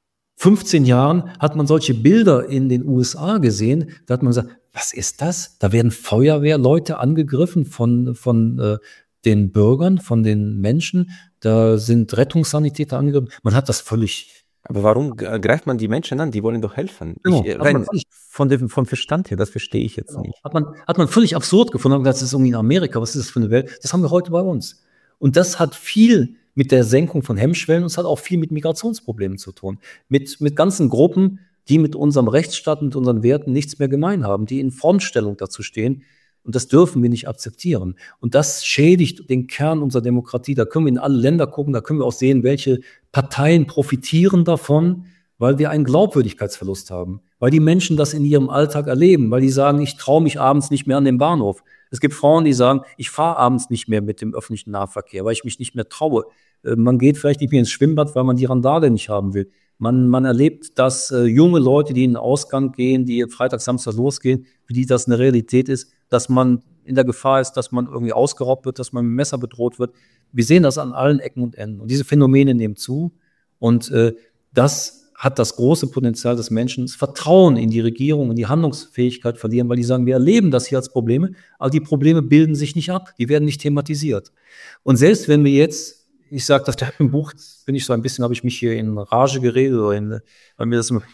15 Jahren hat man solche Bilder in den USA gesehen, da hat man gesagt, was ist das? Da werden Feuerwehrleute angegriffen von den Bürgern, von den Menschen, da sind Rettungssanitäter angegriffen. Man hat das völlig... Aber warum greift man die Menschen an? Die wollen doch helfen. Genau, Vom Verstand her, das verstehe ich jetzt nicht. Hat man völlig absurd gefunden. Das ist irgendwie in Amerika, was ist das für eine Welt? Das haben wir heute bei uns. Und das hat viel mit der Senkung von Hemmschwellen und es hat auch viel mit Migrationsproblemen zu tun. Mit ganzen Gruppen, die mit unserem Rechtsstaat, mit unseren Werten nichts mehr gemein haben, die in Frontstellung dazu stehen. Und das dürfen wir nicht akzeptieren. Und das schädigt den Kern unserer Demokratie. Da können wir in alle Länder gucken, da können wir auch sehen, welche Parteien profitieren davon, weil wir einen Glaubwürdigkeitsverlust haben, weil die Menschen das in ihrem Alltag erleben, weil die sagen, ich traue mich abends nicht mehr an den Bahnhof. Es gibt Frauen, die sagen, ich fahre abends nicht mehr mit dem öffentlichen Nahverkehr, weil ich mich nicht mehr traue. Man geht vielleicht nicht mehr ins Schwimmbad, weil man die Randale nicht haben will. Man erlebt, dass junge Leute, die in den Ausgang gehen, die Freitag, Samstag losgehen, für die das eine Realität ist, dass man in der Gefahr ist, dass man irgendwie ausgeraubt wird, dass man mit dem Messer bedroht wird. Wir sehen das an allen Ecken und Enden. Und diese Phänomene nehmen zu. Und das hat das große Potenzial des Menschen, das Vertrauen in die Regierung, in die Handlungsfähigkeit verlieren, weil die sagen, wir erleben das hier als Probleme, aber die Probleme bilden sich nicht ab, die werden nicht thematisiert. Und selbst wenn wir jetzt, ich sage das im Buch, bin ich so ein bisschen, habe ich mich hier in Rage geredet, oder weil mir das ein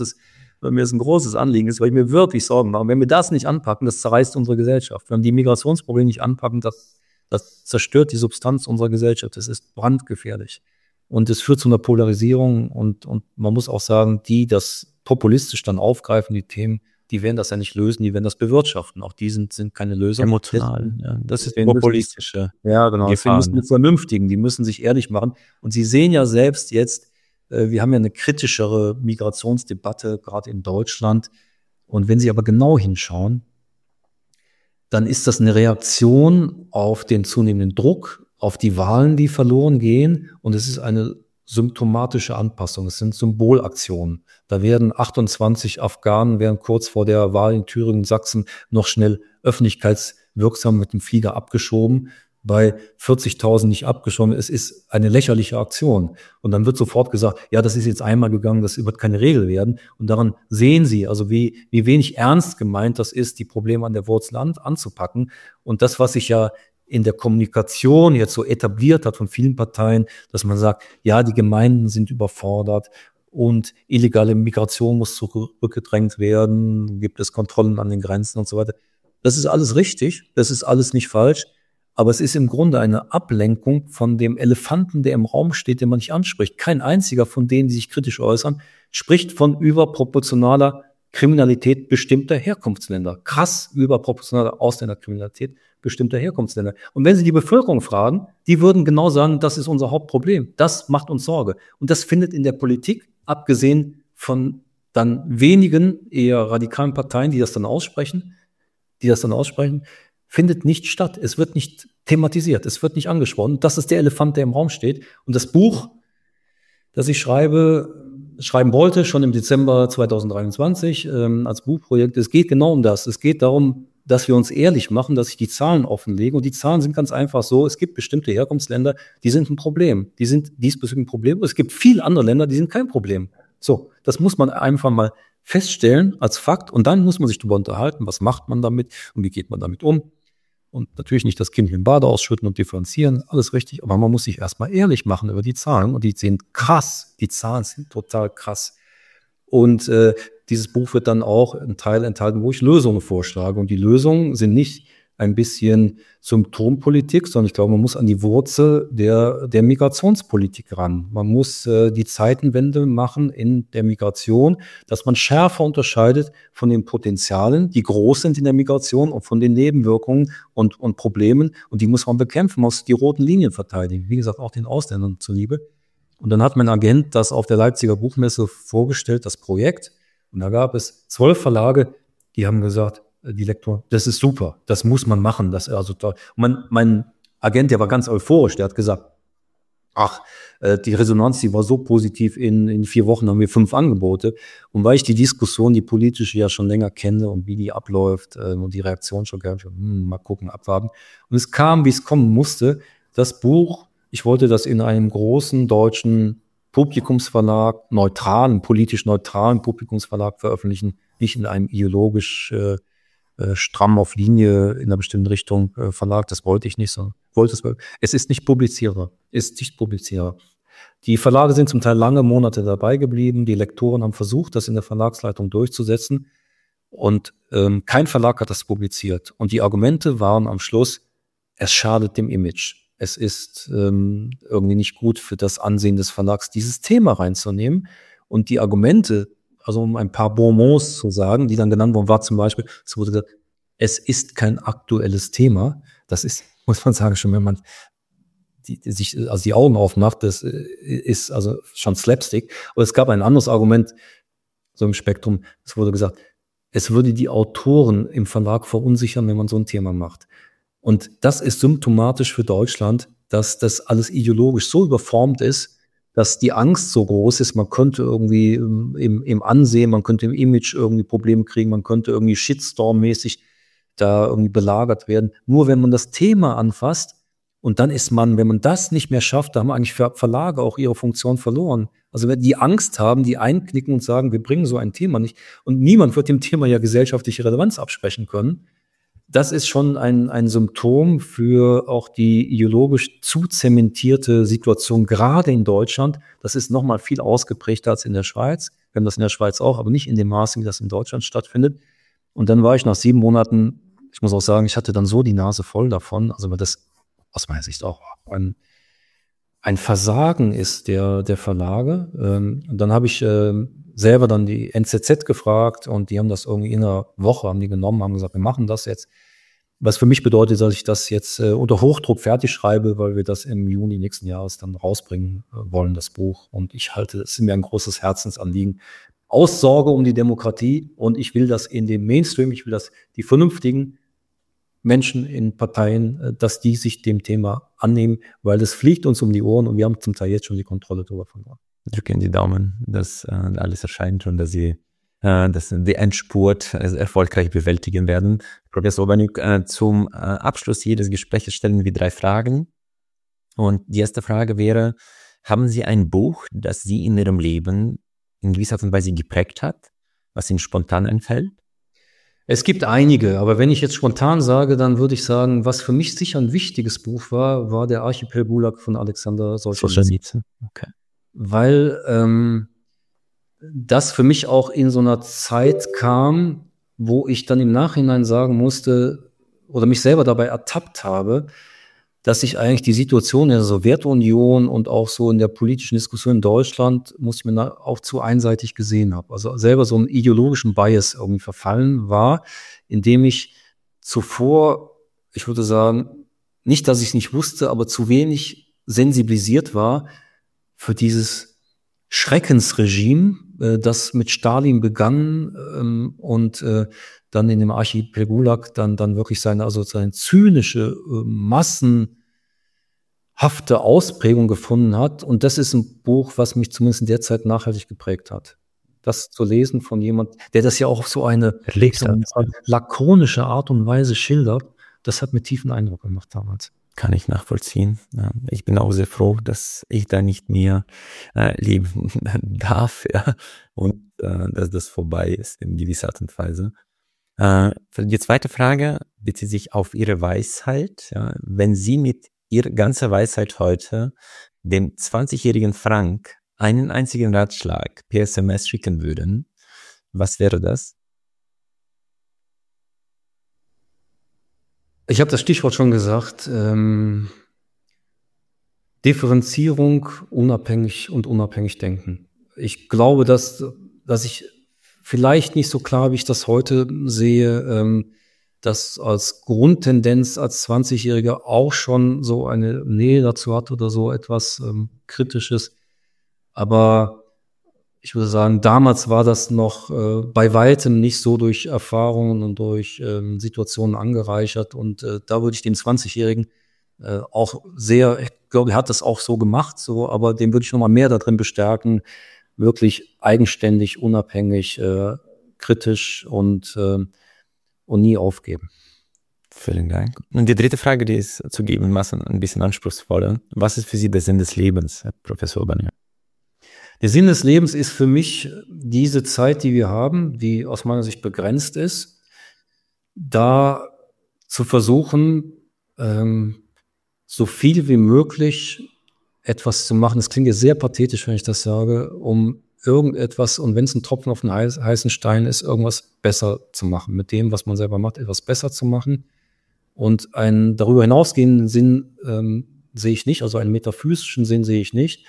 großes Anliegen ist, weil ich mir wirklich Sorgen mache. Wenn wir das nicht anpacken, das zerreißt unsere Gesellschaft. Wenn wir die Migrationsprobleme nicht anpacken, das zerstört die Substanz unserer Gesellschaft. Das ist brandgefährlich. Und es führt zu einer Polarisierung und man muss auch sagen, die das populistisch dann aufgreifen, die Themen, die werden das ja nicht lösen, die werden das bewirtschaften. Auch die sind keine Lösung. Emotional, ja. Das ist populistische. Ja, genau. Gefahren. Deswegen müssen die Vernünftigen, die müssen sich ehrlich machen. Und Sie sehen ja selbst jetzt, wir haben ja eine kritischere Migrationsdebatte, gerade in Deutschland. Und wenn Sie aber genau hinschauen, dann ist das eine Reaktion auf den zunehmenden Druck, auf die Wahlen, die verloren gehen. Und es ist eine symptomatische Anpassung. Es sind Symbolaktionen. Da werden 28 Afghanen, werden kurz vor der Wahl in Thüringen, Sachsen noch schnell öffentlichkeitswirksam mit dem Flieger abgeschoben. Bei 40.000 nicht abgeschoben. Es ist eine lächerliche Aktion. Und dann wird sofort gesagt, ja, das ist jetzt einmal gegangen, das wird keine Regel werden. Und daran sehen Sie, also wie wenig ernst gemeint das ist, die Probleme an der Wurzel anzupacken. Und das, was sich ja in der Kommunikation jetzt so etabliert hat von vielen Parteien, dass man sagt, ja, die Gemeinden sind überfordert und illegale Migration muss zurückgedrängt werden, gibt es Kontrollen an den Grenzen und so weiter. Das ist alles richtig, das ist alles nicht falsch, aber es ist im Grunde eine Ablenkung von dem Elefanten, der im Raum steht, den man nicht anspricht. Kein einziger von denen, die sich kritisch äußern, spricht von überproportionaler Kriminalität bestimmter Herkunftsländer. Krass überproportionale Ausländerkriminalität bestimmter Herkunftsländer. Und wenn Sie die Bevölkerung fragen, die würden genau sagen, das ist unser Hauptproblem. Das macht uns Sorge. Und das findet in der Politik, abgesehen von dann wenigen eher radikalen Parteien, die das dann aussprechen, findet nicht statt. Es wird nicht thematisiert. Es wird nicht angesprochen. Das ist der Elefant, der im Raum steht. Und das Buch, das ich schreiben wollte, schon im Dezember 2023 als Buchprojekt, es geht genau um das. Es geht darum, dass wir uns ehrlich machen, dass ich die Zahlen offenlege. Und die Zahlen sind ganz einfach so, es gibt bestimmte Herkunftsländer, die sind ein Problem. Die sind diesbezüglich ein Problem. Es gibt viele andere Länder, die sind kein Problem. So, das muss man einfach mal feststellen als Fakt. Und dann muss man sich darüber unterhalten, was macht man damit und wie geht man damit um. Und natürlich nicht das Kind mit dem Bade ausschütten und differenzieren, alles richtig. Aber man muss sich erstmal ehrlich machen über die Zahlen. Und die sind krass. Die Zahlen sind total krass. Und dieses Buch wird dann auch einen Teil enthalten, wo ich Lösungen vorschlage. Und die Lösungen sind nicht ein bisschen Symptompolitik, sondern ich glaube, man muss an die Wurzel der Migrationspolitik ran. Man muss die Zeitenwende machen in der Migration, dass man schärfer unterscheidet von den Potenzialen, die groß sind in der Migration und von den Nebenwirkungen und Problemen. Und die muss man bekämpfen, man muss die roten Linien verteidigen. Wie gesagt, auch den Ausländern zuliebe. Und dann hat mein Agent das auf der Leipziger Buchmesse vorgestellt, das Projekt. Und da gab es 12 Verlage, die haben gesagt, die Lektoren, das ist super, das muss man machen. Das also toll. Und mein Agent, der war ganz euphorisch, der hat gesagt, die Resonanz, die war so positiv, in 4 Wochen haben wir 5 Angebote. Und weil ich die Diskussion, die politische ja schon länger kenne und wie die abläuft und die Reaktion schon gab, mal gucken, abwarten. Und es kam, wie es kommen musste, das Buch, ich wollte das in einem großen deutschen Publikumsverlag, politisch neutralen Publikumsverlag veröffentlichen, nicht in einem ideologisch stramm auf Linie in einer bestimmten Richtung Verlag. Das wollte ich nicht, sondern es ist nicht publizierbar. Die Verlage sind zum Teil lange Monate dabei geblieben. Die Lektoren haben versucht, das in der Verlagsleitung durchzusetzen. Und kein Verlag hat das publiziert. Und die Argumente waren am Schluss, es schadet dem Image. Es ist irgendwie nicht gut für das Ansehen des Verlags, dieses Thema reinzunehmen. Und die Argumente also um ein paar Bonmots zu sagen, die dann genannt wurden, war zum Beispiel, es wurde gesagt, es ist kein aktuelles Thema. Das ist, muss man sagen, schon wenn man sich also die Augen aufmacht, das ist also schon Slapstick. Aber es gab ein anderes Argument, so im Spektrum, es wurde gesagt, es würde die Autoren im Verlag verunsichern, wenn man so ein Thema macht. Und das ist symptomatisch für Deutschland, dass das alles ideologisch so überformt ist, dass die Angst so groß ist, man könnte irgendwie im Ansehen, man könnte im Image irgendwie Probleme kriegen, man könnte irgendwie Shitstorm-mäßig da irgendwie belagert werden. Nur wenn man das Thema anfasst, und dann ist man, wenn man das nicht mehr schafft, da haben eigentlich Verlage auch ihre Funktion verloren. Also wenn die Angst haben, die einknicken und sagen, wir bringen so ein Thema nicht. Und niemand wird dem Thema ja gesellschaftliche Relevanz absprechen können. Das ist schon ein Symptom für auch die ideologisch zu zementierte Situation, gerade in Deutschland. Das ist nochmal viel ausgeprägter als in der Schweiz. Wir haben das in der Schweiz auch, aber nicht in dem Maße, wie das in Deutschland stattfindet. Und dann war ich nach 7 Monaten, ich muss auch sagen, ich hatte dann so die Nase voll davon, also weil das aus meiner Sicht auch ein Versagen ist der Verlage. Und dann habe ich selber dann die NZZ gefragt und die haben das irgendwie in einer Woche haben die genommen, haben gesagt, wir machen das jetzt. Was für mich bedeutet, dass ich das jetzt unter Hochdruck fertig schreibe, weil wir das im Juni nächsten Jahres dann rausbringen wollen, das Buch. Und ich halte, es ist mir ein großes Herzensanliegen, aus Sorge um die Demokratie. Und ich will das in dem Mainstream, ich will, dass die vernünftigen Menschen in Parteien, dass die sich dem Thema annehmen, weil das fliegt uns um die Ohren und wir haben zum Teil jetzt schon die Kontrolle darüber verloren. Drücken die Daumen, dass alles erscheint und dass sie die Endspurt erfolgreich bewältigen werden. Professor Urbaniuk, zum Abschluss jedes Gesprächs stellen wir 3 Fragen. Und die erste Frage wäre, haben Sie ein Buch, das Sie in Ihrem Leben in gewisser Art und Weise geprägt hat, was Ihnen spontan einfällt? Es gibt einige, aber wenn ich jetzt spontan sage, dann würde ich sagen, was für mich sicher ein wichtiges Buch war der Archipel Gulag von Alexander Solzhenitsyn. Okay. Weil das für mich auch in so einer Zeit kam, wo ich dann im Nachhinein sagen musste oder mich selber dabei ertappt habe, dass ich eigentlich die Situation in der Sowjetunion und auch so in der politischen Diskussion in Deutschland, muss ich mir auch zu einseitig gesehen habe. Also selber so einen ideologischen Bias irgendwie verfallen war, indem ich zuvor, ich würde sagen, nicht, dass ich es nicht wusste, aber zu wenig sensibilisiert war für dieses Schreckensregime, das mit Stalin begann und dann in dem Archipel Gulag dann wirklich seine zynische, massenhafte Ausprägung gefunden hat. Und das ist ein Buch, was mich zumindest in der Zeit nachhaltig geprägt hat. Das zu lesen von jemand, der das ja auch auf so eine lakonische Art und Weise schildert, das hat mir tiefen Eindruck gemacht damals. Kann ich nachvollziehen. Ich bin auch sehr froh, dass ich da nicht mehr leben darf, ja, und dass das vorbei ist in gewisser Art und Weise. Die zweite Frage bezieht sich auf Ihre Weisheit. Ja. Wenn Sie mit Ihrer ganzen Weisheit heute dem 20-jährigen Frank einen einzigen Ratschlag per SMS schicken würden, was wäre das? Ich habe das Stichwort schon gesagt. Differenzierung, unabhängig denken. Ich glaube, dass ich vielleicht nicht so klar, wie ich das heute sehe, dass als Grundtendenz als 20-Jähriger auch schon so eine Nähe dazu hat oder so etwas Kritisches. Aber ich würde sagen, damals war das noch bei weitem nicht so durch Erfahrungen und durch Situationen angereichert. Und da würde ich den 20-Jährigen auch sehr, ich glaube, er hat das auch so gemacht, so, aber den würde ich noch mal mehr darin bestärken, wirklich eigenständig, unabhängig, kritisch und nie aufgeben. Vielen Dank. Und die dritte Frage, die ist zugegebenermaßen ein bisschen anspruchsvoller. Was ist für Sie der Sinn des Lebens, Herr Professor Urbaniuk? Der Sinn des Lebens ist für mich diese Zeit, die wir haben, die aus meiner Sicht begrenzt ist, da zu versuchen, so viel wie möglich etwas zu machen. Das klingt jetzt sehr pathetisch, wenn ich das sage, um irgendetwas, und wenn es ein Tropfen auf den heißen Stein ist, irgendwas besser zu machen. Mit dem, was man selber macht, etwas besser zu machen. Und einen darüber hinausgehenden Sinn sehe ich nicht, also einen metaphysischen Sinn sehe ich nicht.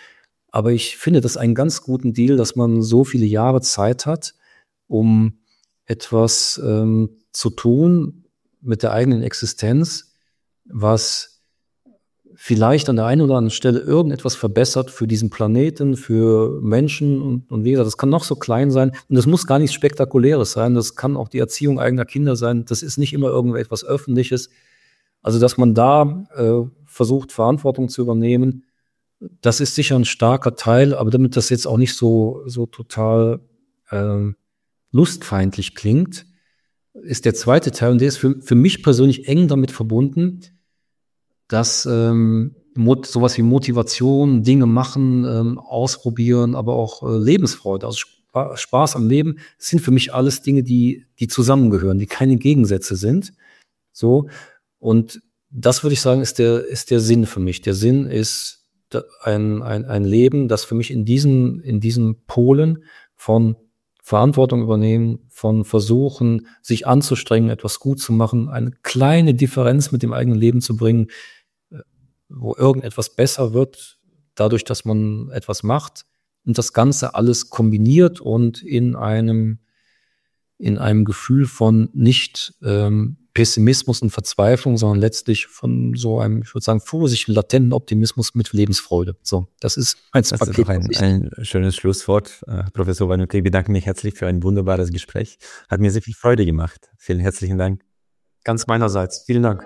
Aber ich finde das einen ganz guten Deal, dass man so viele Jahre Zeit hat, um etwas zu tun mit der eigenen Existenz, was vielleicht an der einen oder anderen Stelle irgendetwas verbessert für diesen Planeten, für Menschen und wie gesagt, das kann noch so klein sein und das muss gar nichts Spektakuläres sein, das kann auch die Erziehung eigener Kinder sein, das ist nicht immer irgendetwas Öffentliches. Also, dass man da versucht, Verantwortung zu übernehmen, das ist sicher ein starker Teil, aber damit das jetzt auch nicht so total lustfeindlich klingt, ist der zweite Teil, und der ist für mich persönlich eng damit verbunden, dass sowas wie Motivation, Dinge machen, ausprobieren, aber auch Lebensfreude, also Spaß am Leben, sind für mich alles Dinge, die zusammengehören, die keine Gegensätze sind. So. Und das würde ich sagen, ist der Sinn für mich. Der Sinn ist ein Leben, das für mich in diesen Polen von Verantwortung übernehmen, von Versuchen, sich anzustrengen, etwas gut zu machen, eine kleine Differenz mit dem eigenen Leben zu bringen, wo irgendetwas besser wird, dadurch, dass man etwas macht und das Ganze alles kombiniert und in einem Gefühl von nicht Pessimismus und Verzweiflung, sondern letztlich von so einem, ich würde sagen, vorsichtigen, latenten Optimismus mit Lebensfreude. So, das ist mein Paket. Das ist doch ein schönes Schlusswort. Professor Vanucchi, ich bedanke mich herzlich für ein wunderbares Gespräch. Hat mir sehr viel Freude gemacht. Vielen herzlichen Dank. Ganz meinerseits. Vielen Dank.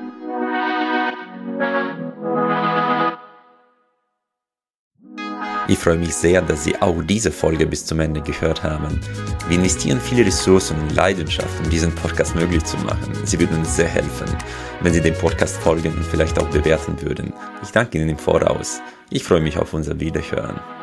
Ich freue mich sehr, dass Sie auch diese Folge bis zum Ende gehört haben. Wir investieren viele Ressourcen und Leidenschaft, um diesen Podcast möglich zu machen. Sie würden uns sehr helfen, wenn Sie dem Podcast folgen und vielleicht auch bewerten würden. Ich danke Ihnen im Voraus. Ich freue mich auf unser Wiederhören.